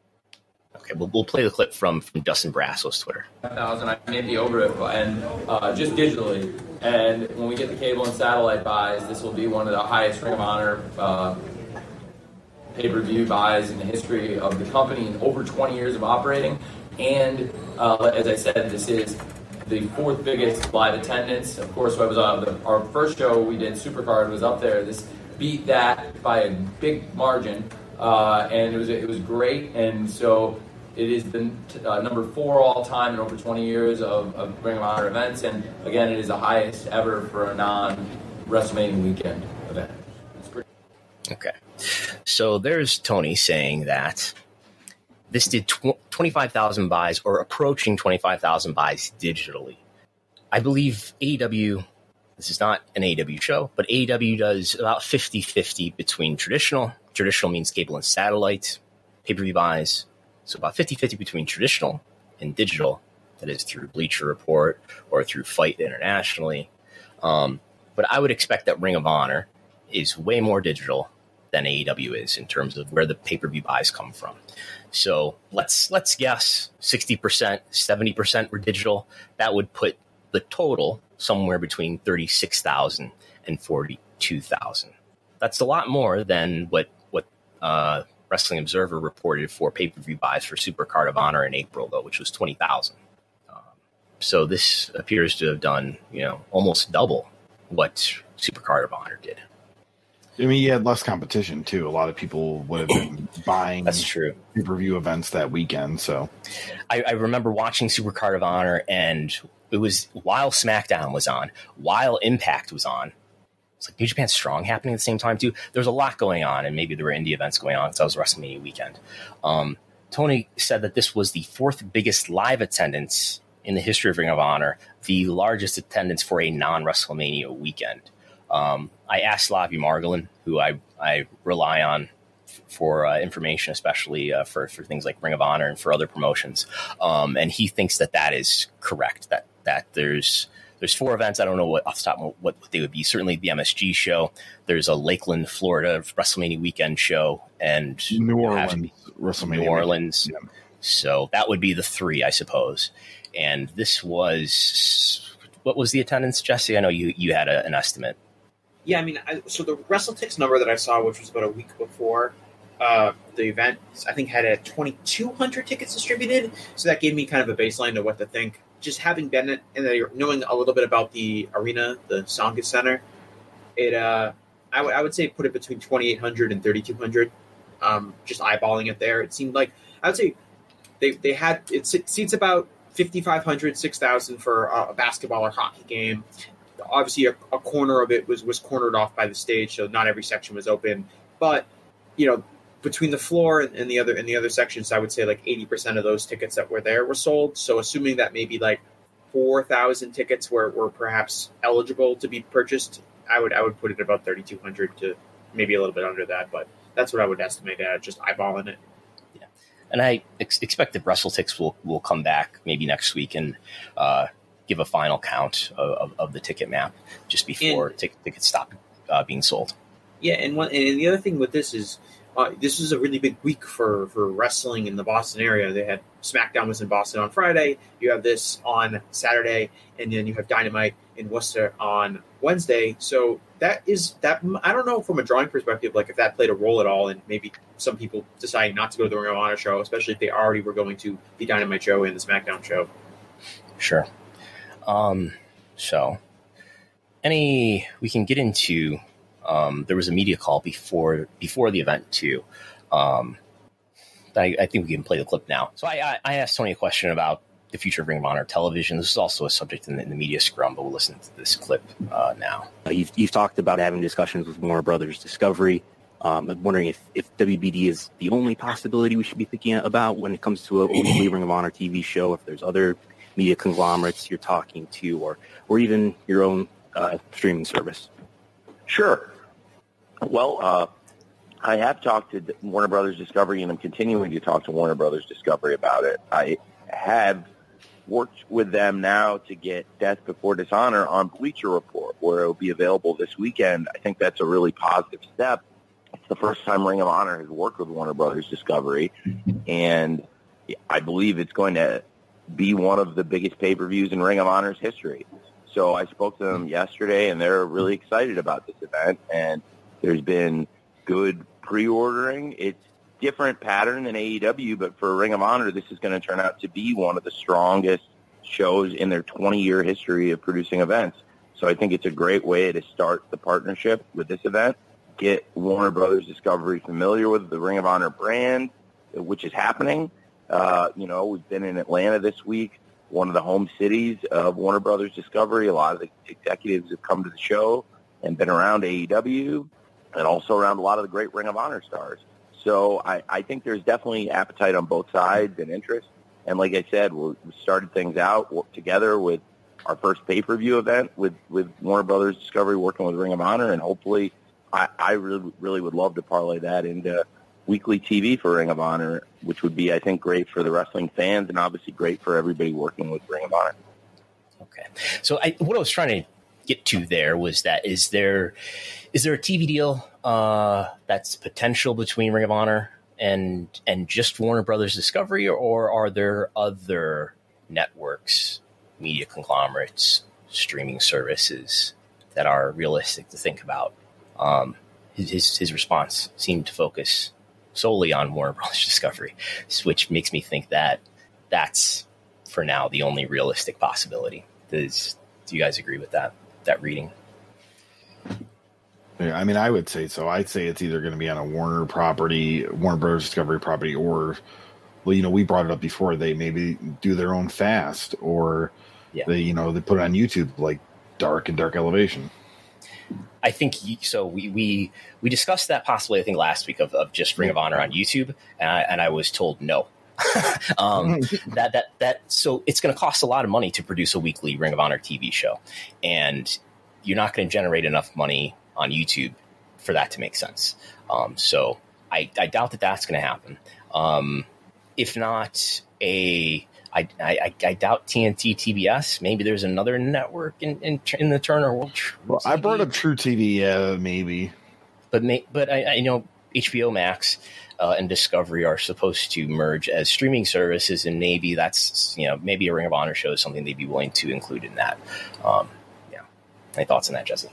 Okay, we'll we'll play the clip from from Dustin Brasso's Twitter. Thousand, I may be over it, and uh, just digitally. And when we get the cable and satellite buys, this will be one of the highest Ring of Honor. Uh, pay-per-view buys in the history of the company in over twenty years of operating. And uh, as I said, this is the fourth biggest live attendance. Of course, I was uh, the, our first show we did, Supercard, was up there. This beat that by a big margin, uh, and it was it was great. And so it is the uh, number four all-time in over twenty years of, of Ring of Honor events. And again, it is the highest ever for a non-WrestleMania weekend event. It's pretty. Okay. So there's Tony saying that this did tw- twenty-five thousand buys or approaching twenty-five thousand buys digitally. I believe A E W, this is not an A E W show, but A E W does about fifty-fifty between traditional. Traditional means cable and satellite, pay-per-view buys, So about fifty-fifty between traditional and digital, that is through Bleacher Report or through Fight internationally. Um, but I would expect that Ring of Honor is way more digital than A E W is in terms of where the pay-per-view buys come from. So let's let's guess sixty percent, seventy percent were digital. That would put the total somewhere between thirty-six thousand and forty-two thousand. That's a lot more than what what uh, Wrestling Observer reported for pay-per-view buys for Supercard of Honor in April, though, which was twenty thousand. Um, so this appears to have done, you know, almost double what Supercard of Honor did. I mean, you had less competition too. A lot of people would have been buying That's true. pay-per-view events that weekend. So I, I remember watching Supercard of Honor, and it was while SmackDown was on, while Impact was on. It's like New Japan Strong happening at the same time too. There was a lot going on, and maybe there were indie events going on because that was WrestleMania weekend. Um, Tony said that this was the fourth biggest live attendance in the history of Ring of Honor, the largest attendance for a non-WrestleMania weekend. Um, I asked Lavi Margolin, who I, I rely on f- for uh, information, especially uh, for, for things like Ring of Honor and for other promotions. Um, and he thinks that that is correct, that that there's there's four events. I don't know what off the top what, what they would be. Certainly the M S G show. There's a Lakeland, Florida WrestleMania weekend show, and New Orleans WrestleMania. New Orleans. Yeah. So that would be the three, I suppose. And this was, what was the attendance, Jesse? I know you, you had a, an estimate. Yeah, I mean, I, so the WrestleTix number that I saw, which was about a week before uh, the event, I think had a twenty-two hundred tickets distributed. So that gave me kind of a baseline of what to think. Just having been in, and knowing a little bit about the arena, the Tsongas Center, it uh, I, w- I would say put it between twenty-eight hundred and thirty-two hundred. Um, just eyeballing it there, it seemed like I would say they they had it seats about fifty-five hundred, six thousand for a basketball or hockey game. Obviously, a, a corner of it was, was cornered off by the stage, so not every section was open. But, you know, between the floor and, and the other and the other sections, I would say like eighty percent of those tickets that were there were sold. So assuming that maybe like four thousand tickets were, were perhaps eligible to be purchased, I would I would put it about thirty-two hundred to maybe a little bit under that. But that's what I would estimate at, just eyeballing it. Yeah, and I ex- expect that WrestleTix will, will come back maybe next week and uh, give a final count of, of, of the ticket map just before and, t- tickets stop uh, being sold. Yeah, and one and the other thing with this is uh, this is a really big week for, for wrestling in the Boston area. They had SmackDown was in Boston on Friday. You have this on Saturday, and then you have Dynamite in Worcester on Wednesday. So that is that. I don't know from a drawing perspective, like if that played a role at all, and maybe some people deciding not to go to the Ring of Honor show, especially if they already were going to the Dynamite show and the SmackDown show. Sure. Um, so, any we can get into. Um, there was a media call before before the event too. Um, I, I think we can play the clip now. So I, I, I asked Tony a question about the future of Ring of Honor television. This is also a subject in the, in the media scrum, but we'll listen to this clip uh, now. Uh, you've, you've talked about having discussions with Warner Brothers Discovery. Um, I'm wondering if, if W B D is the only possibility we should be thinking about when it comes to a weekly Ring of Honor T V show, if there's other media conglomerates you're talking to, or or even your own uh, streaming service. Sure. Well, uh, I have talked to Warner Brothers Discovery, and I'm continuing to talk to Warner Brothers Discovery about it. I have worked with them now to get Death Before Dishonor on Bleacher Report, where it will be available this weekend. I think that's a really positive step. It's the first time Ring of Honor has worked with Warner Brothers Discovery, and I believe it's going to be one of the biggest pay-per-views in Ring of Honor's history. So I spoke to them yesterday, and they're really excited about this event, and there's been good pre-ordering. It's different pattern than A E W, but for Ring of Honor, this is going to turn out to be one of the strongest shows in their twenty-year history of producing events. So I think it's a great way to start the partnership with this event, get Warner Brothers Discovery familiar with the Ring of Honor brand, which is happening. Uh, you know, we've been in Atlanta this week, one of the home cities of Warner Brothers Discovery. A lot of the executives have come to the show and been around A E W and also around a lot of the great Ring of Honor stars. So I, I think there's definitely appetite on both sides and interest. And like I said, we started things out worked together with our first pay-per-view event with, with Warner Brothers Discovery working with Ring of Honor, and hopefully I, I really, really would love to parlay that into weekly T V for Ring of Honor, which would be, I think, great for the wrestling fans and obviously great for everybody working with Ring of Honor. Okay. So I, what I was trying to get to there was that is there is there a T V deal uh, that's potential between Ring of Honor and and just Warner Brothers Discovery, or, or are there other networks, media conglomerates, streaming services that are realistic to think about? Um, his, his his response seemed to focus solely on Warner Brothers Discovery, which makes me think that that's for now the only realistic possibility. Does do you guys agree with that that reading? Yeah, I mean, I would say so. I'd say it's either going to be on a Warner property, Warner Brothers Discovery property, or, well, you know, we brought it up before. They maybe do their own Fast, or yeah. they, you know, they put it on YouTube like Dark and Dark Elevation. I think so. We we we discussed that possibly, I think, last week of, of just Ring of Honor on YouTube, and I, and I was told no. um, that that that so it's going to cost a lot of money to produce a weekly Ring of Honor T V show, and you're not going to generate enough money on YouTube for that to make sense. Um, so I, I doubt that that's going to happen. Um, if not a, I, I, I doubt T N T T B S. Maybe there's another network in in, in the Turner World. Well, I brought up True T V, yeah, maybe, but may, but I, I know H B O Max uh, and Discovery are supposed to merge as streaming services, and maybe that's, you know, maybe a Ring of Honor show is something they'd be willing to include in that. Um, yeah, any thoughts on that, Jesse?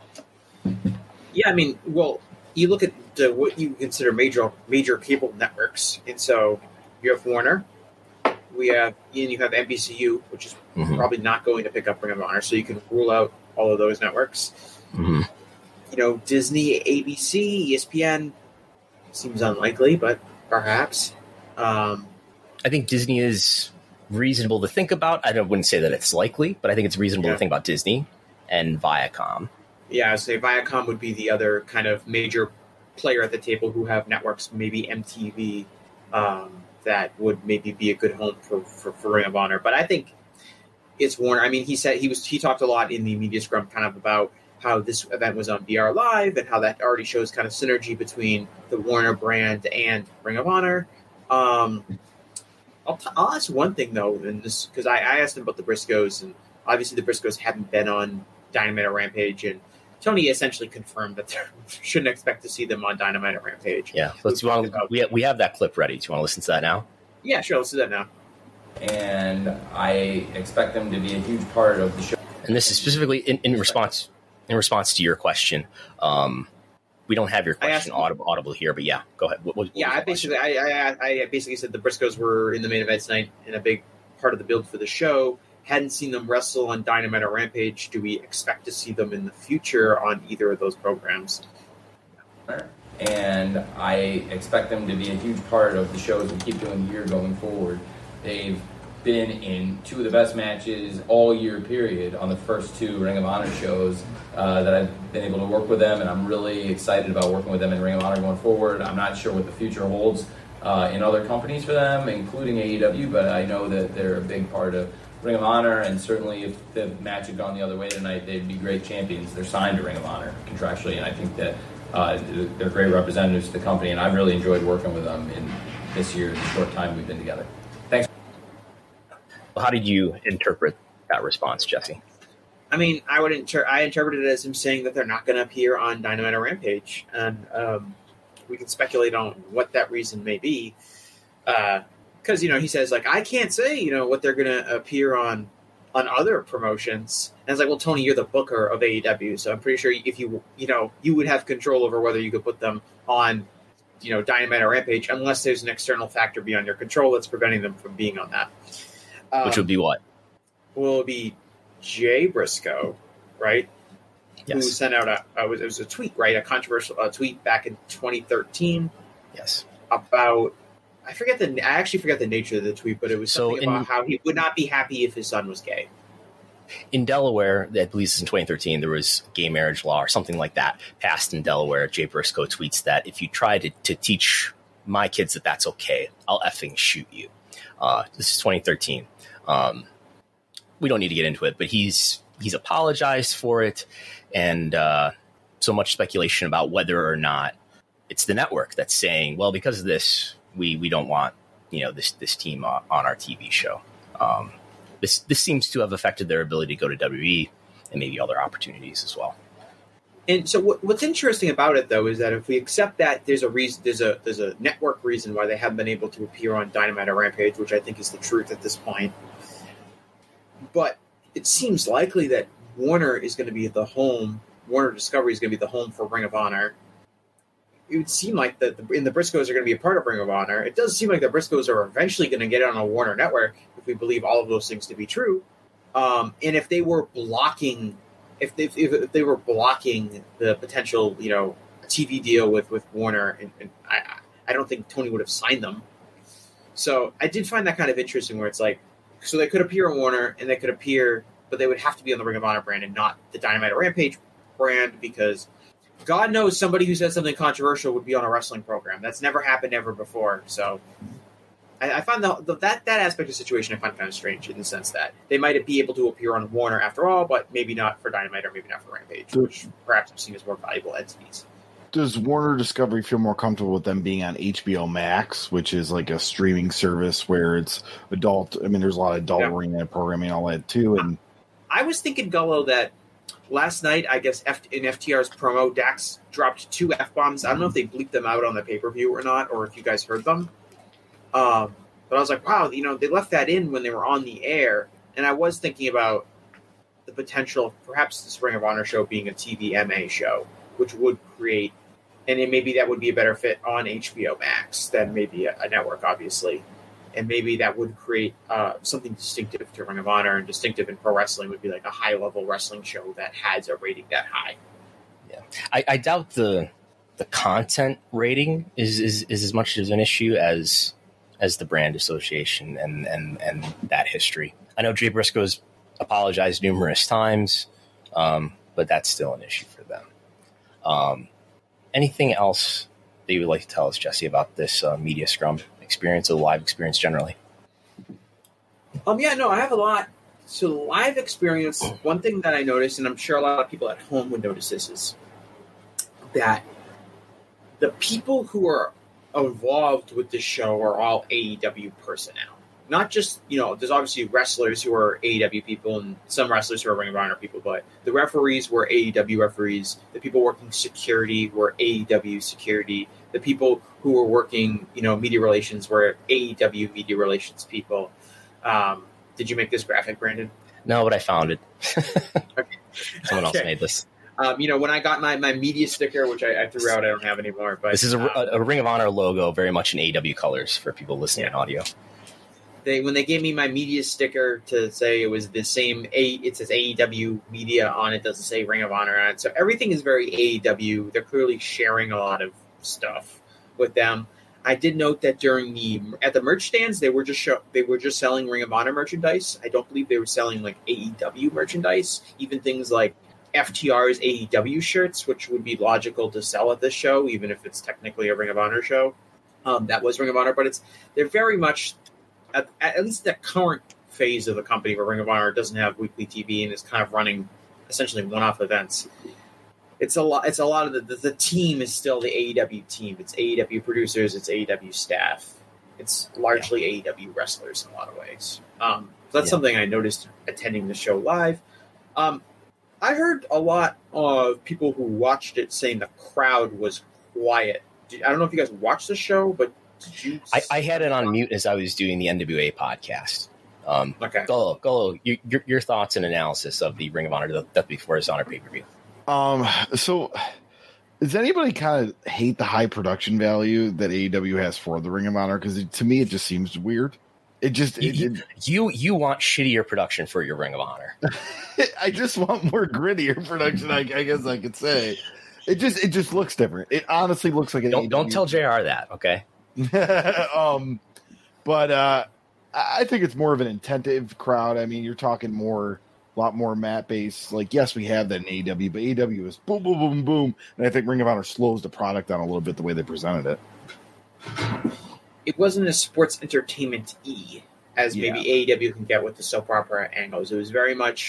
Yeah, I mean, well, you look at the, what you consider major major cable networks, and so you have Warner, we have, and you have N B C U, which is mm-hmm. probably not going to pick up Ring of Honor, so you can rule out all of those networks. Mm-hmm. You know, Disney, A B C, E S P N seems unlikely, but perhaps. Um, I think Disney is reasonable to think about. I don't, wouldn't say that it's likely, but I think it's reasonable yeah. to think about Disney and Viacom. Yeah, I'd say Viacom would be the other kind of major player at the table who have networks, maybe M T V, um, that would maybe be a good home for, for, for Ring of Honor. But I think it's Warner. I mean, he said he was he talked a lot in the media scrum kind of about how this event was on B R Live and how that already shows kind of synergy between the Warner brand and Ring of Honor. Um, I'll, t- I'll ask one thing, though, and this because I, I asked him about the Briscoes, and obviously the Briscoes haven't been on Dynamite or Rampage, and Tony essentially confirmed that they shouldn't expect to see them on Dynamite or Rampage. Yeah, let's. We, want, we, have, we have that clip ready. Do you want to listen to that now? Yeah, sure. Let's do that now. And I expect them to be a huge part of the show. And this is specifically in, in response in response to your question. Um, we don't have your question audible, audible here, but yeah, go ahead. What, what, yeah, what I basically, I, I, I basically said the Briscoes were in the main event tonight and a big part of the build for the show. Hadn't seen them wrestle on Dynamite or Rampage. Do we expect to see them in the future on either of those programs? And I expect them to be a huge part of the shows we keep doing here going forward. They've been in two of the best matches all year period on the first two Ring of Honor shows uh, that I've been able to work with them, and I'm really excited about working with them in Ring of Honor going forward. I'm not sure what the future holds uh, in other companies for them, including A E W, but I know that they're a big part of Ring of Honor, and certainly if the match had gone the other way tonight, they'd be great champions. They're signed to Ring of Honor contractually, and I think that uh, they're great representatives of the company, and I've really enjoyed working with them in this year, the short time we've been together. Thanks. How did you interpret that response, Jesse? I mean, I would inter- I interpreted it as him saying that they're not going to appear on Dynamite or Rampage, and um, we can speculate on what that reason may be. Uh, Because, you know, he says, like, I can't say, you know, what they're going to appear on on other promotions. And it's like, well, Tony, you're the booker of A E W, so I'm pretty sure if you, you know, you would have control over whether you could put them on, you know, Dynamite or Rampage, unless there's an external factor beyond your control that's preventing them from being on that. Um, Which would be what? Will it be Jay Briscoe, right? Yes. Who sent out a, uh, it was a tweet, right? A controversial uh, tweet back in twenty thirteen. Yes. About... I forget the. I actually forget the nature of the tweet, but it was something so in, about how he would not be happy if his son was gay. In Delaware, I believe it's in twenty thirteen, there was gay marriage law or something like that passed in Delaware. Jay Briscoe tweets that if you try to, to teach my kids that that's okay, I'll effing shoot you. Uh, this is twenty thirteen. Um, we don't need to get into it, but he's he's apologized for it, and uh, so much speculation about whether or not it's the network that's saying, well, because of this, we we don't want, you know, this this team on, on our T V show. Um, this this seems to have affected their ability to go to W W E and maybe other opportunities as well. And so what, what's interesting about it, though, is that if we accept that there's a reason, there's a there's a network reason why they haven't been able to appear on Dynamite or Rampage, which I think is the truth at this point. But it seems likely that Warner is going to be the home. Warner Discovery is going to be the home for Ring of Honor. It would seem like that the, and the Briscoes are going to be a part of Ring of Honor. It does seem like the Briscoes are eventually going to get on a Warner network, if we believe all of those things to be true. Um, and if they were blocking, if they, if, if they were blocking the potential, you know, T V deal with, with Warner, and, and I, I don't think Tony would have signed them. So I did find that kind of interesting, where it's like, so they could appear on Warner and they could appear, but they would have to be on the Ring of Honor brand and not the Dynamite or Rampage brand, because God knows somebody who said something controversial would be on a wrestling program. That's never happened ever before. So I, I find the, the, that that aspect of the situation I find kind of strange, in the sense that they might be able to appear on Warner after all, but maybe not for Dynamite or maybe not for Rampage, which perhaps are seen as more valuable entities. Does Warner Discovery feel more comfortable with them being on H B O Max, which is like a streaming service where it's adult? I mean, there's a lot of adult-oriented programming and all that too. And I was thinking, Gullo, that last night, I guess F- in F T R's promo, Dax dropped two F-bombs. I don't know if they bleeped them out on the pay-per-view or not, or if you guys heard them. Um, but I was like, wow, you know, they left that in when they were on the air. And I was thinking about the potential of perhaps this Ring of Honor show being a T V M A show, which would create, and then maybe that would be a better fit on H B O Max than maybe a, a network, obviously. And maybe that would create uh, something distinctive to Ring of Honor, and distinctive in pro wrestling would be like a high-level wrestling show that has a rating that high. Yeah, I, I doubt the the content rating is, is, is as much as an issue as as the brand association and, and, and that history. I know Jay Briscoe's apologized numerous times, um, but that's still an issue for them. Um, anything else that you would like to tell us, Jesse, about this uh, media scrum experience, or the live experience generally? Um, yeah, no, I have a lot. So the live experience, one thing that I noticed, and I'm sure a lot of people at home would notice this, is that the people who are involved with this show are all A E W personnel. Not just, you know, there's obviously wrestlers who are A E W people and some wrestlers who are Ring of Honor people, but the referees were A E W referees. The people working security were A E W security. The people who were working, you know, media relations were A E W media relations people. Um, did you make this graphic, Brandon? No, but I found it. Okay. Someone else Okay. made this. Um, you know, when I got my, my media sticker, which I, I threw out, I don't have anymore. But This is a, um, a, a Ring of Honor logo, very much in A E W colors for people listening in audio. They when they gave me my media sticker to say it was the same A, it says A E W media on it, doesn't say Ring of Honor on it. So everything is very A E W. They're clearly sharing a lot of stuff with them. I did note that during the at the merch stands, they were just show, they were just selling Ring of Honor merchandise. I don't believe they were selling like A E W merchandise, even things like F T R's A E W shirts, which would be logical to sell at this show, even if it's technically a Ring of Honor show. Um, that was Ring of Honor, but it's they're very much at, at least the current phase of the company where Ring of Honor doesn't have weekly T V and is kind of running essentially one-off events. It's a lot. It's a lot of the, the the team is still the A E W team. It's A E W producers. It's A E W staff. It's largely yeah. A E W wrestlers in a lot of ways. Um, so that's yeah. something I noticed attending the show live. Um, I heard a lot of people who watched it saying the crowd was quiet. I don't know if you guys watched the show, but did you? I, I had it on mute as I was doing the N W A podcast. Um, okay, go go. Your, your, your thoughts and analysis of the Ring of Honor the Death Before Dishonor pay per view. Um. So, does anybody kind of hate the high production value that A E W has for the Ring of Honor? Because to me, it just seems weird. It just it, you, it, you you want shittier production for your Ring of Honor. I just want more grittier production. I, I guess I could say it just it just looks different. It honestly looks like an don't A E W. Don't tell J R that, okay? um, but uh, I think it's more of an attentive crowd. I mean, you're talking more, a lot more mat based. Like, yes, we have that in A E W, but A E W is boom, boom, boom, boom, and I think Ring of Honor slows the product down a little bit the way they presented it. It wasn't as sports entertainment-y as maybe yeah. A E W can get with the soap opera angles. It was very much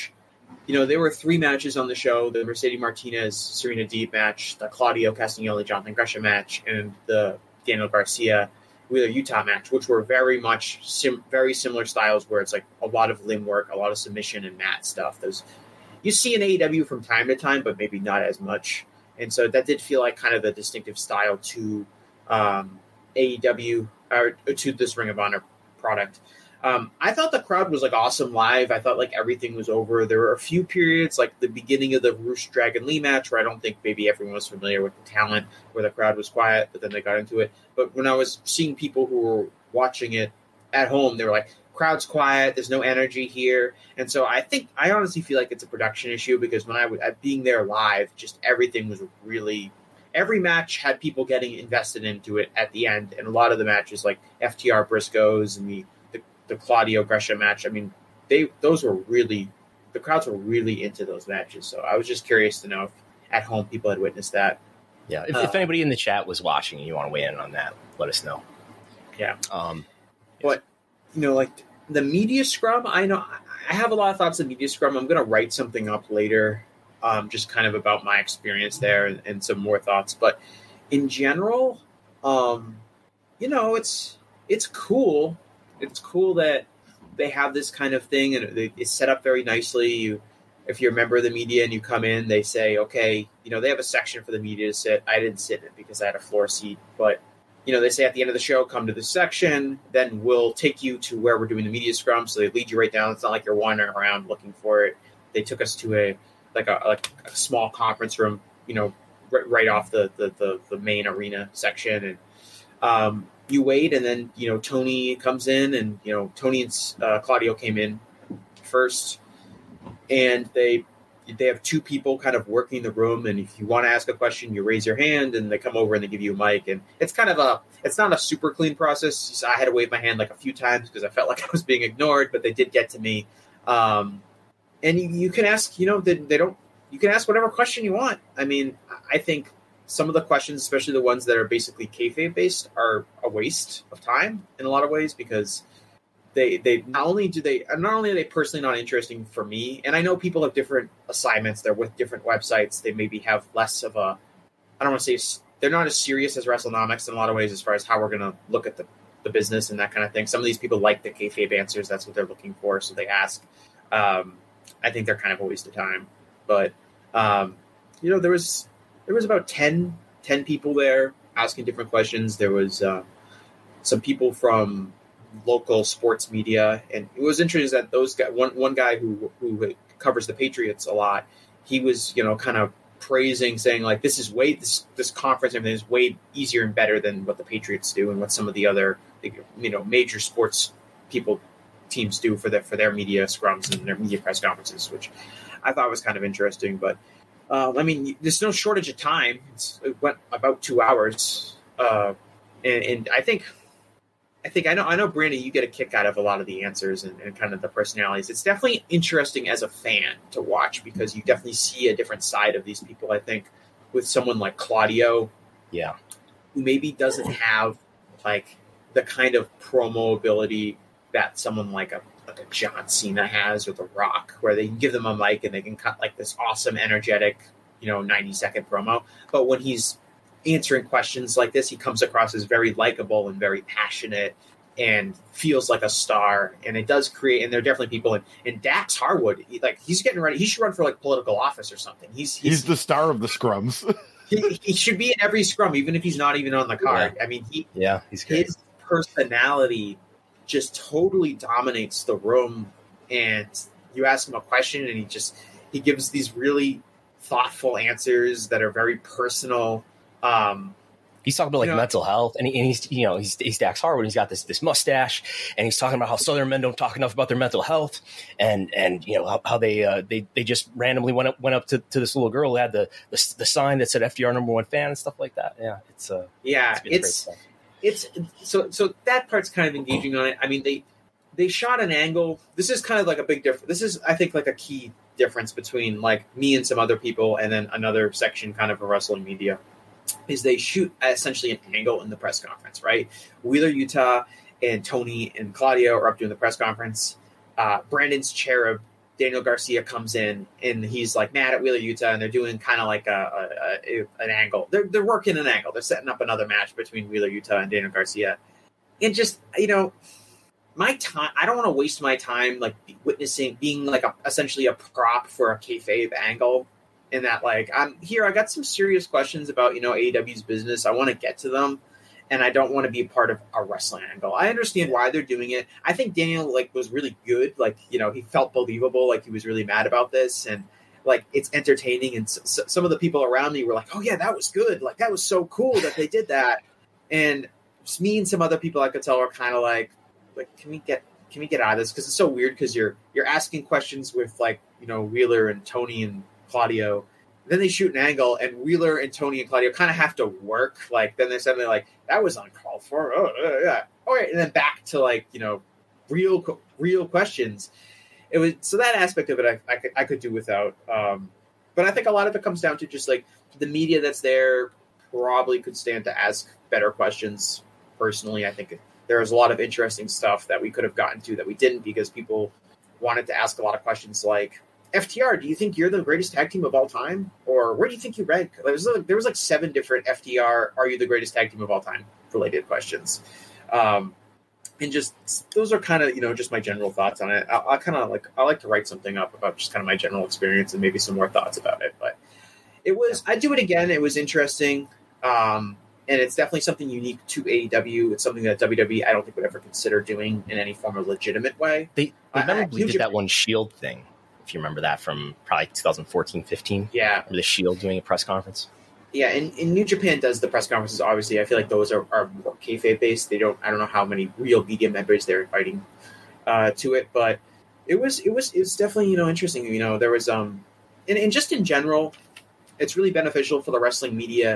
you know, there were three matches on the show: the Mercedes Martinez Serena Deeb match, the Claudio Castagnoli Jonathan Gresham match, and the Daniel Garcia Wheeler Utah match, which were very much sim- very similar styles, where it's like a lot of limb work, a lot of submission and mat stuff. Those you see in A E W from time to time, but maybe not as much. And so that did feel like kind of a distinctive style to um, A E W or to this Ring of Honor product. Um, I thought the crowd was like awesome live. I thought like everything was over. There were a few periods, like the beginning of the Rush Dragon Lee match, where I don't think maybe everyone was familiar with the talent, where the crowd was quiet, but then they got into it. But when I was seeing people who were watching it at home, they were like, crowd's quiet, there's no energy here. And so I think, I honestly feel like it's a production issue, because when I was being there live, just everything was really, every match had people getting invested into it at the end. And a lot of the matches, like F T R Briscoes and the, the, the Claudio Gresham match, I mean, they those were really, the crowds were really into those matches. So I was just curious to know if at home people had witnessed that. Yeah, if, uh, if anybody in the chat was watching and you want to weigh in on that, let us know. Yeah. Um, But, you know, like the media scrum, I know I have a lot of thoughts on media scrum. I'm going to write something up later, um, just kind of about my experience there and, and some more thoughts. But in general, um, you know, it's it's cool. It's cool that they have this kind of thing, and it's set up very nicely. You, if you're a member of the media and you come in, they say, okay, you know, they have a section for the media to sit. I didn't sit in it because I had a floor seat, but you know, they say at the end of the show, come to this section, then we'll take you to where we're doing the media scrum. So they lead you right down. It's not like you're wandering around looking for it. They took us to a like a, like a small conference room, you know, right, right off the, the, the, the main arena section. And um, you wait, and then, you know, Tony comes in, and, you know, Tony and uh, Claudio came in first, and they they have two people kind of working the room, and if you want to ask a question, you raise your hand, and they come over and they give you a mic. And it's kind of a, it's not a super clean process. I had to wave my hand like a few times because I felt like I was being ignored, but they did get to me. Um, and you, you can ask, you know, they, they don't, you can ask whatever question you want. I mean, I think some of the questions, especially the ones that are basically kayfabe based, are a waste of time in a lot of ways, because They they not only do they not only are they personally not interesting for me, and I know people have different assignments. They're with different websites. They maybe have less of a, I don't want to say, they're not as serious as WrestleNomics in a lot of ways as far as how we're going to look at the, the business and that kind of thing. Some of these people like the kayfabe answers. That's what they're looking for, so they ask. Um, I think they're kind of a waste of time. But, um, you know, there was there was about ten, ten people there asking different questions. There was uh, some people from local sports media, and it was interesting that those guys, one one guy who who covers the Patriots a lot, he was, you know, kind of praising, saying like, this is way this this conference and everything is way easier and better than what the Patriots do and what some of the other, you know, major sports people teams do for their for their media scrums and their media press conferences, which I thought was kind of interesting. But uh, I mean, there's no shortage of time. It's, it went about two hours, uh, and, and I think. I think I know, I know, Brandon, you get a kick out of a lot of the answers and, and kind of the personalities. It's definitely interesting as a fan to watch, because you definitely see a different side of these people. I think with someone like Claudio, yeah, who maybe doesn't have like the kind of promo ability that someone like a like a John Cena has, or The Rock, where they can give them a mic and they can cut like this awesome, energetic, you know, ninety second promo. But when he's answering questions like this, he comes across as very likable and very passionate and feels like a star. And it does create, and there are definitely people in, in Dax Harwood, he, like he's getting ready. He should run for like political office or something. He's he's, he's the star of the scrums. he, he should be in every scrum, even if he's not even on the card. Yeah. I mean, he yeah, he's great. His personality just totally dominates the room. And you ask him a question, and he just he gives these really thoughtful answers that are very personal. Um, he's talking about like you know, mental health, and, he, and he's, you know, he's, he's Dax Harwood. He's got this, this mustache, and he's talking about how Southern men don't talk enough about their mental health, and, and, you know, how, how they, uh, they, they just randomly went up, went up to, to this little girl who had the, the, the sign that said F D R number one fan and stuff like that. Yeah. It's, uh, yeah, it's, it's, it's, so, so that part's kind of engaging on it. I mean, they, they shot an angle. This is kind of like a big difference. This is, I think, like a key difference between like me and some other people, and then another section kind of a wrestling media, is they shoot essentially an angle in the press conference, right? Wheeler Utah and Tony and Claudio are up doing the press conference. Uh, Brandon's chair of Daniel Garcia comes in and he's like mad at Wheeler Yuta, and they're doing kind of like a, a, a an angle. They're they're working an angle. They're setting up another match between Wheeler Yuta and Daniel Garcia, and just you know, my time. I don't want to waste my time like witnessing being like a, essentially a prop for a kayfabe angle. In that, like, I'm here. I got some serious questions about you know A E W's business. I want to get to them. And I don't want to be a part of a wrestling angle. I understand why they're doing it. I think Daniel like was really good. Like, you know, he felt believable. Like he was really mad about this, and like it's entertaining. And so, so, some of the people around me were like, "Oh yeah, that was good. Like that was so cool that they did that." And me and some other people I could tell are kind of like, "Like, can we get can we get out of this?" Because it's so weird. Because you're you're asking questions with like you know Wheeler and Tony and Claudio. Then they shoot an angle, and Wheeler and Tony and Claudio kind of have to work. Like, then they're suddenly like, that was uncalled for. Oh, uh, yeah. All right. And then back to, like, you know, real real questions. It was so that aspect of it I, I, could, I could do without. Um, but I think a lot of it comes down to just, like, the media that's there probably could stand to ask better questions. Personally, I think there was a lot of interesting stuff that we could have gotten to that we didn't because people wanted to ask a lot of questions like, F T R, do you think you're the greatest tag team of all time? Or where do you think you rank? There was like, there was like seven different F T R, are you the greatest tag team of all time related questions. Um, and just, those are kind of, you know, just my general thoughts on it. I, I kind of like, I like to write something up about just kind of my general experience and maybe some more thoughts about it. But it was, I'd do it again. It was interesting. Um, and it's definitely something unique to A E W. It's something that W W E, I don't think would ever consider doing in any form of legitimate way. They, they inevitably did Japan, that one Shield thing. If you remember that from probably twenty fourteen fifteen. Yeah. The Shield doing a press conference. Yeah, and, and New Japan does the press conferences, obviously. I feel like those are, are more kayfabe-based. They don't, I don't know how many real media members they're inviting uh, to it, but it was, it was, it was definitely, you know, interesting. You know, there was, um, and, and just in general, it's really beneficial for the wrestling media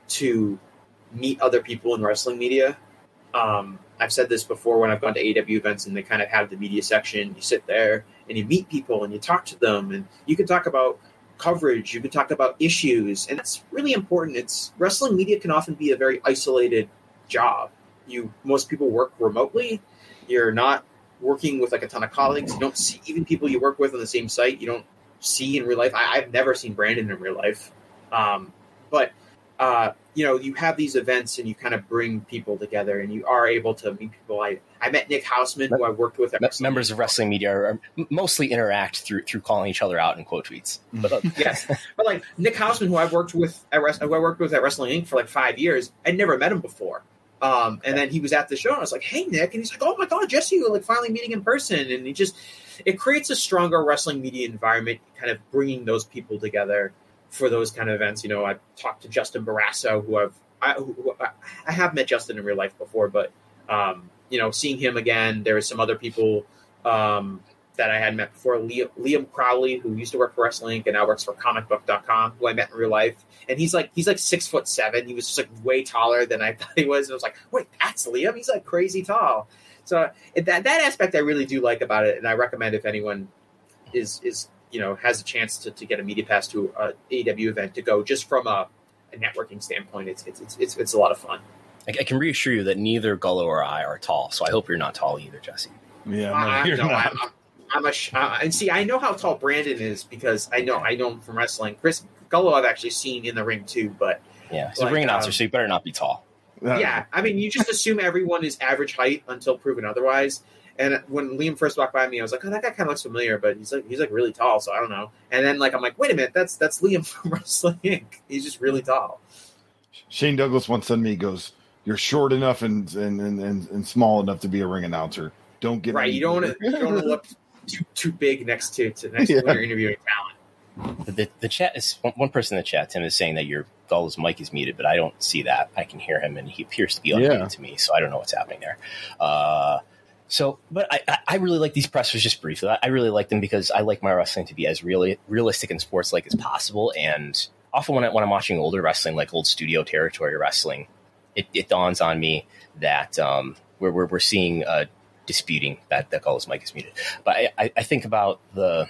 to meet other people in wrestling media. Um, I've said this before when I've gone to A E W events and they kind of have the media section. You sit there and you meet people and you talk to them and you can talk about coverage. You can talk about issues, and that's really important. It's wrestling media can often be a very isolated job. You most people work remotely. You're not working with like a ton of colleagues. You don't see even people you work with on the same site. You don't see in real life. I, I've never seen Brandon in real life, um, but. Uh, you know, you have these events and you kind of bring people together and you are able to meet people. I, I met Nick Hausman, who I worked with. At Members of wrestling media are, are mostly interact through through calling each other out in quote tweets. But, uh, yes, but like Nick Hausman, who I've worked with at Rest- who I worked with at Wrestling Incorporated for like five years, I'd never met him before. Um, and then he was at the show and I was like, "Hey, Nick," and he's like, "Oh my God, Jesse, we're like finally meeting in person." And he just it creates a stronger wrestling media environment, kind of bringing those people together. For those kind of events, you know, I talked to Justin Barrasso, who I've I, who, I have met Justin in real life before, but um, you know, seeing him again, there were some other people um, that I had met before. Liam, Liam Crowley, who used to work for Wrestling Incorporated and now works for comic book dot com, who I met in real life, and he's like he's like six foot seven. He was just like way taller than I thought he was, and I was like, wait, that's Liam? He's like crazy tall. So that that aspect I really do like about it, and I recommend if anyone is is. you know, has a chance to, to get a media pass to a A E W event to go just from a, a networking standpoint. It's, it's, it's, it's, it's a lot of fun. I, I can reassure you that neither Gullo or I are tall. So I hope you're not tall either, Jesse. Yeah, no, uh, you're no, not. I'm, I'm a, sh- uh, and see, I know how tall Brandon is because I know, I know him from wrestling. Chris Gullo I've actually seen in the ring too, but yeah, he's a like, ring announcer, um, so you better not be tall. Yeah. I mean, you just assume everyone is average height until proven otherwise. And when Liam first walked by me, I was like, "Oh, that guy kind of looks familiar," but he's like, he's like really tall, so I don't know. And then like I'm like, "Wait a minute, that's that's Liam from Wrestling Incorporated. He's just really tall." Shane Douglas once said to me, he goes, "You're short enough and and, and, and and small enough to be a ring announcer. Don't get right. You don't want to you don't want to look too too big next to to next Yeah. to when you're interviewing talent." The, the chat is one, one person in the chat, Tim, is saying that your Gullo's mic is muted, but I don't see that. I can hear him, and he appears to be unmuted Yeah. to me, so I don't know what's happening there. Uh, So, but I, I really like these pressers just briefly. I really like them because I like my wrestling to be as really realistic and sports-like as possible. And often when, I, when I'm watching older wrestling, like old studio territory wrestling, it, it dawns on me that um, we're, we're, we're seeing uh, disputing that, that Gullo's mic is muted. But I, I, I think about the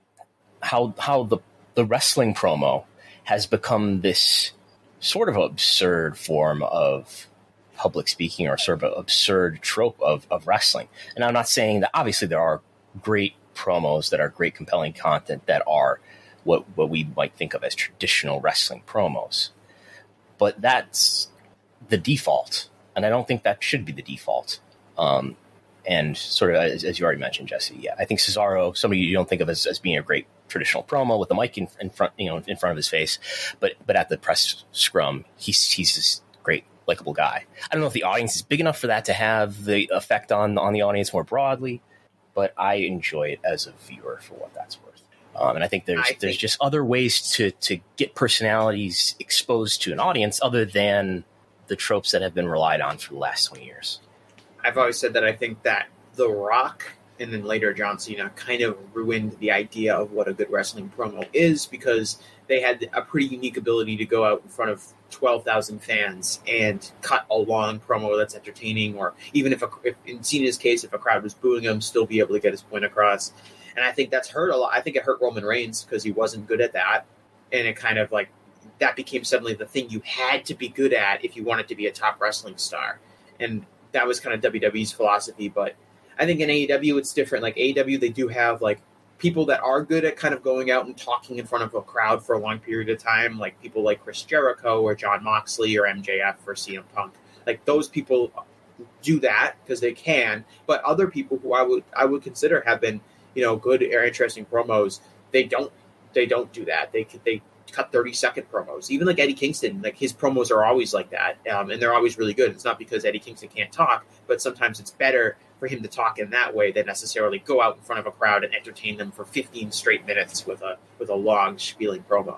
how how the, the wrestling promo has become this sort of absurd form of public speaking or sort of an absurd trope of, of wrestling. And I'm not saying that obviously there are great promos that are great, compelling content that are what what we might think of as traditional wrestling promos. But that's the default, and I don't think that should be the default. Um, and sort of as, as you already mentioned, Jesse, yeah, I think Cesaro, somebody you don't think of as, as being a great traditional promo with the mic in, in front, you know, in front of his face, but but at the press scrum, he's he's this great, likable guy. I don't know if the audience is big enough for that to have the effect on on the audience more broadly, but I enjoy it as a viewer for what that's worth. Um, and I think there's I there's think- just other ways to to get personalities exposed to an audience other than the tropes that have been relied on for the last twenty years. I've always said that I think that The Rock and then later John Cena kind of ruined the idea of what a good wrestling promo is, because they had a pretty unique ability to go out in front of twelve thousand fans and cut a long promo that's entertaining, or even if, a, if in Cena's case, if a crowd was booing him, still be able to get his point across. And I think that's hurt a lot. I think it hurt Roman Reigns because he wasn't good at that. And it kind of like, that became suddenly the thing you had to be good at if you wanted to be a top wrestling star. And that was kind of W W E's philosophy. But I think in A E W, it's different. Like A E W, they do have like people that are good at kind of going out and talking in front of a crowd for a long period of time. Like people like Chris Jericho or Jon Moxley or M J F or C M Punk. Like those people do that because they can. But other people who I would, I would consider have been, you know, good or interesting promos, they don't, they don't do that. They, they, cut thirty second promos. Even like Eddie Kingston, like his promos are always like that, um, and they're always really good. It's not because Eddie Kingston can't talk, but sometimes it's better for him to talk in that way than necessarily go out in front of a crowd and entertain them for fifteen straight minutes with a with a long spieling promo.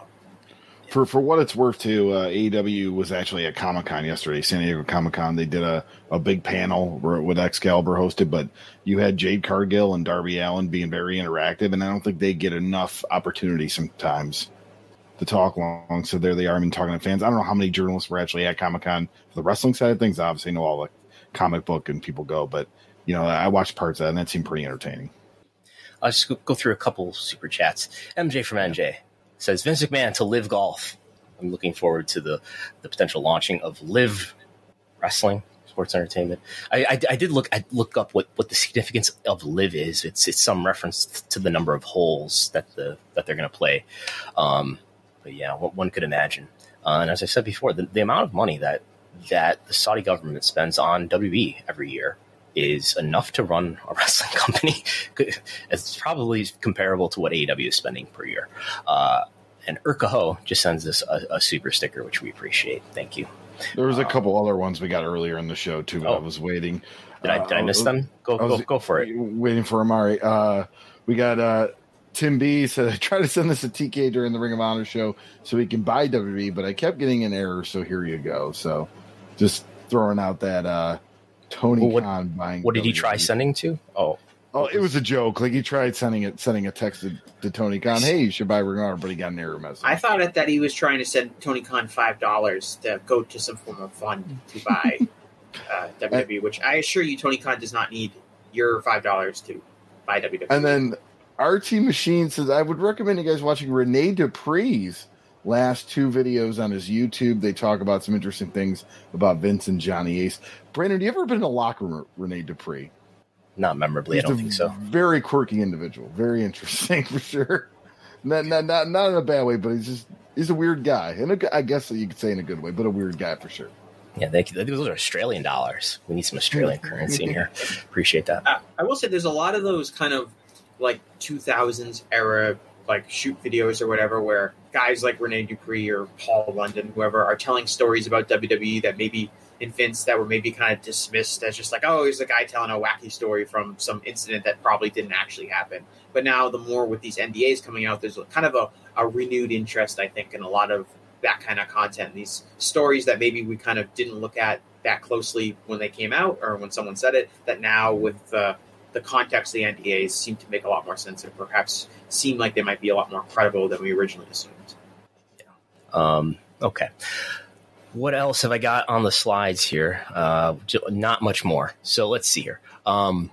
For for what it's worth, too, uh, A E W was actually at Comic-Con yesterday, San Diego Comic-Con. They did a, a big panel with Excalibur hosted, but you had Jade Cargill and Darby Allin being very interactive, and I don't think they get enough opportunity sometimes to talk long. So there they are, I mean, talking to fans. I don't know how many journalists were actually at Comic-Con for the wrestling side of things. I obviously know all the comic book and people go, but, you know, I watched parts of that, and that seemed pretty entertaining. I'll just go through a couple super chats. M J from N J says, Vince McMahon to Live Golf. I'm looking forward to the, the potential launching of Live Wrestling, sports entertainment. I, I, I did look I look up what, what the significance of Live is. It's it's some reference to the number of holes that the that they're going to play. Um, But yeah, one could imagine. Uh, and as I said before, the, the amount of money that that the Saudi government spends on W W E every year is enough to run a wrestling company. It's probably comparable to what A E W is spending per year. Uh, and Urkaho just sends us a, a super sticker, which we appreciate. Thank you. There was a couple uh, other ones we got earlier in the show, too, but oh, I was waiting. Did I, did I miss uh, them? Go, go, go for it. Waiting for Amari. Uh, we got... Uh, Tim B said, I tried to send this to T K during the Ring of Honor show so he can buy W W E, but I kept getting an error, so here you go. So just throwing out that uh, Tony well, what, Khan buying What did W W E. he try sending to? Oh, oh, it was a joke. Like he tried sending it, sending a text to, to Tony Khan, hey, you should buy Ring of Honor, but he got an error message. I thought that he was trying to send Tony Khan five dollars to go to some form of fund to buy uh, W W E, which I assure you Tony Khan does not need your five dollars to buy W W E. And then R T Machine says, I would recommend you guys watching Rene Dupree's last two videos on his YouTube. They talk about some interesting things about Vince and Johnny Ace. Brandon, have you ever been in a locker room with Rene Dupree? Not memorably, He's I don't think so. Very quirky individual. Very interesting for sure. Not, not, not, not in a bad way, but he's just he's a weird guy. And a, I guess you could say in a good way, but a weird guy for sure. Yeah, they, those are Australian dollars. We need some Australian currency in here. Appreciate that. Uh, I will say there's a lot of those kind of like two thousands era like shoot videos or whatever where guys like Rene Dupree or Paul London, whoever, are telling stories about W W E that maybe in Vince that were maybe kind of dismissed as just like, oh, he's a guy telling a wacky story from some incident that probably didn't actually happen. But now the more with these N D As coming out, there's kind of a, a renewed interest, I think, in a lot of that kind of content. These stories that maybe we kind of didn't look at that closely when they came out or when someone said it, that now with the uh, the context of the N D As seem to make a lot more sense and perhaps seem like they might be a lot more credible than we originally assumed. Yeah. Um, okay. What else have I got on the slides here? Uh, not much more. So let's see here. Um,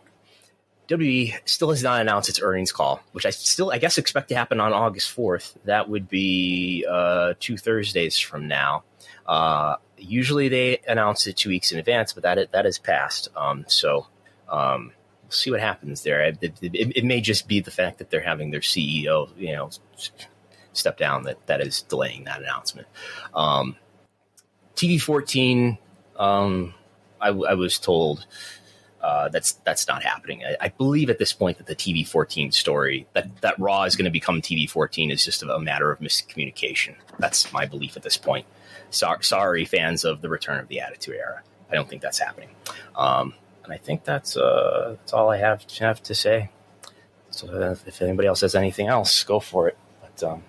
W W E still has not announced its earnings call, which I still, I guess, expect to happen on August fourth. That would be uh, two Thursdays from now. Uh, usually they announce it two weeks in advance, but that that is passed. Um, so um, see what happens there. It, it, it, it may just be the fact that they're having their C E O, you know, step down that, that is delaying that announcement. Um, T V fourteen, um, I, I was told uh, that's that's not happening. I, I believe at this point that the T V fourteen story, that, that Raw is going to become T V fourteen, is just a matter of miscommunication. That's my belief at this point. So, sorry, fans of the return of the Attitude Era. I don't think that's happening. Um, and I think that's uh, that's all I have to, have to say. So uh, if anybody else has anything else, go for it. But um,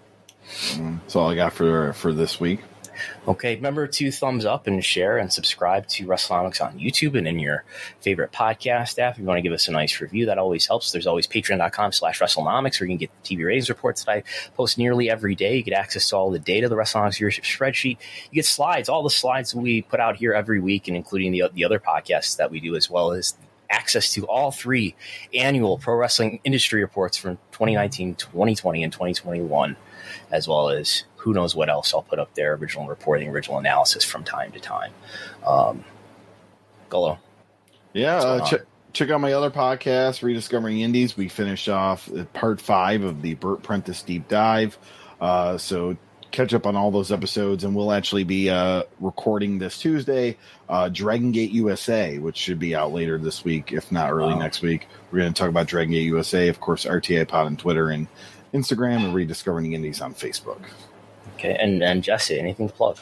that's all I got for for this week. Okay, remember to thumbs up and share and subscribe to WrestleNomics on YouTube and in your favorite podcast app. If you want to give us a nice review, that always helps. There's always patreon.com slash WrestleNomics where you can get the T V ratings reports that I post nearly every day. You get access to all the data, the WrestleNomics viewership spreadsheet. You get slides, all the slides we put out here every week, and including the, the other podcasts that we do, as well as access to all three annual pro wrestling industry reports from twenty nineteen, twenty twenty, and twenty twenty-one, as well as who knows what else I'll put up there, original reporting, original analysis from time to time. Um, Gullo. Yeah, uh, ch- check out my other podcast, Rediscovering Indies. We finished off part five of the Burt Prentice deep dive. Uh, so catch up on all those episodes, and we'll actually be uh, recording this Tuesday, uh, Dragon Gate U S A, which should be out later this week, if not early wow. next week. We're going to talk about Dragon Gate U S A, of course, R T I Pod on Twitter and Instagram, and Rediscovering Indies on Facebook. Okay, and, and Jesse, anything to plug?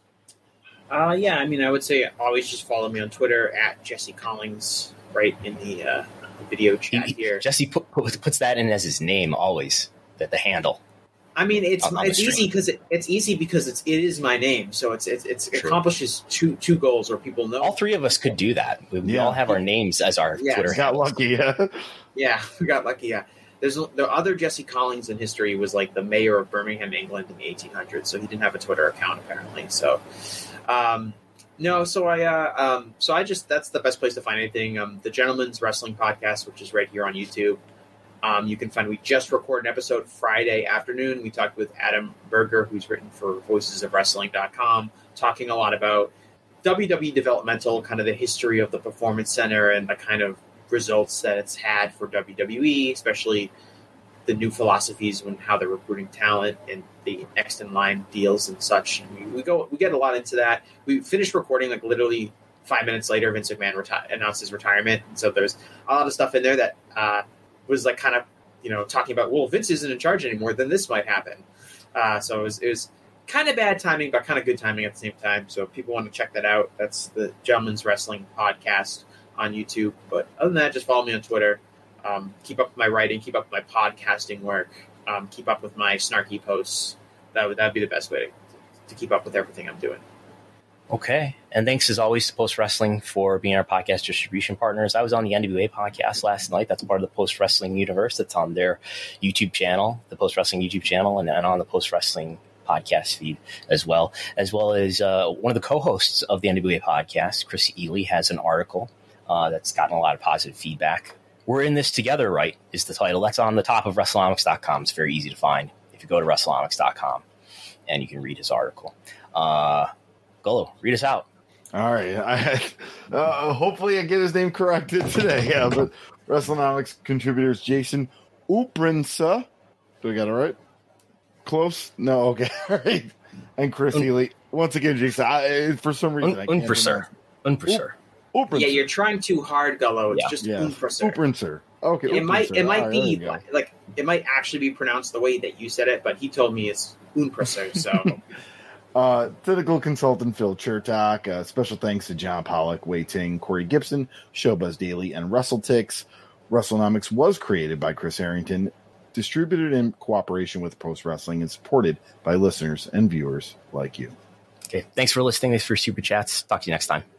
Uh, yeah, I mean, I would say always just follow me on Twitter at Jesse Collins, right in the uh, video chat he, here. Jesse put, put, puts that in as his name always, that the handle. I mean, it's on, on it's easy because it, it's easy because it's it is my name, so it's it's, it's it accomplishes two two goals where people know. All three of us could do that. We, we yeah. all have our names as our yeah, Twitter. Got handles. lucky, yeah. Yeah, we got lucky. Yeah, there's the other Jesse Collins in history was like the mayor of Birmingham, England, in the eighteen hundreds. So he didn't have a Twitter account apparently. So, um, no, so I uh, um, so I just that's the best place to find anything. Um, the Gentleman's Wrestling Podcast, which is right here on YouTube. Um, you can find, we just recorded an episode Friday afternoon. We talked with Adam Berger, who's written for voices of wrestling dot com, talking a lot about W W E developmental, kind of the history of the Performance Center and the kind of results that it's had for W W E, especially the new philosophies and how they're recruiting talent and the next in line deals and such. And we, we go, we get a lot into that. We finished recording like literally five minutes later. Vince McMahon reti- announced his retirement, and so there's a lot of stuff in there that uh, was like kind of, you know, talking about, well, Vince isn't in charge anymore, then this might happen. Uh, so it was, it was kind of bad timing, but kind of good timing at the same time. So if people want to check that out, that's the Gentleman's Wrestling Podcast on YouTube. But other than that, just follow me on Twitter. Um, keep up with my writing, keep up with my podcasting work, um, keep up with my snarky posts. That would that would be the best way to, to keep up with everything I'm doing. Okay. And thanks as always to Post Wrestling for being our podcast distribution partners. I was on the N W A podcast last night. That's part of the Post Wrestling universe. That's on their YouTube channel, the Post Wrestling YouTube channel, and, and on the Post Wrestling podcast feed as well, as well as uh, one of the co-hosts of the N W A podcast, Chris Ely, has an article uh, that's gotten a lot of positive feedback. We're in this together, right, is the title. That's on the top of WrestleNomics dot com. It's very easy to find if you go to WrestleNomics dot com, and you can read his article. Uh, Gullo, read us out. All right. I, uh, hopefully I get his name corrected today. Yeah, but WrestleNomics contributors Jason Uprinsa. Do I got it right? Close? No, okay. All right. And Chris Un- Ely. Once again, Jason, I, for some reason, Un- I can't Unpresser. Unpresser. Uprinsa. Yeah, you're trying too hard, Gullo. It's yeah. just yeah. Uprinsa. Uprinsa. Okay. It Uprinsa. might it might right, be like it might actually be pronounced the way that you said it, but he told me it's Unpresser, so Uh, technical consultant Phil Chertok. Uh, special thanks to John Pollock, Wei Ting, Corey Gibson, Showbuzz Daily, and WrestleTix. WrestleNomics was created by Chris Harrington, distributed in cooperation with Post Wrestling, and supported by listeners and viewers like you. Okay, thanks for listening. Thanks for Super Chats. Talk to you next time.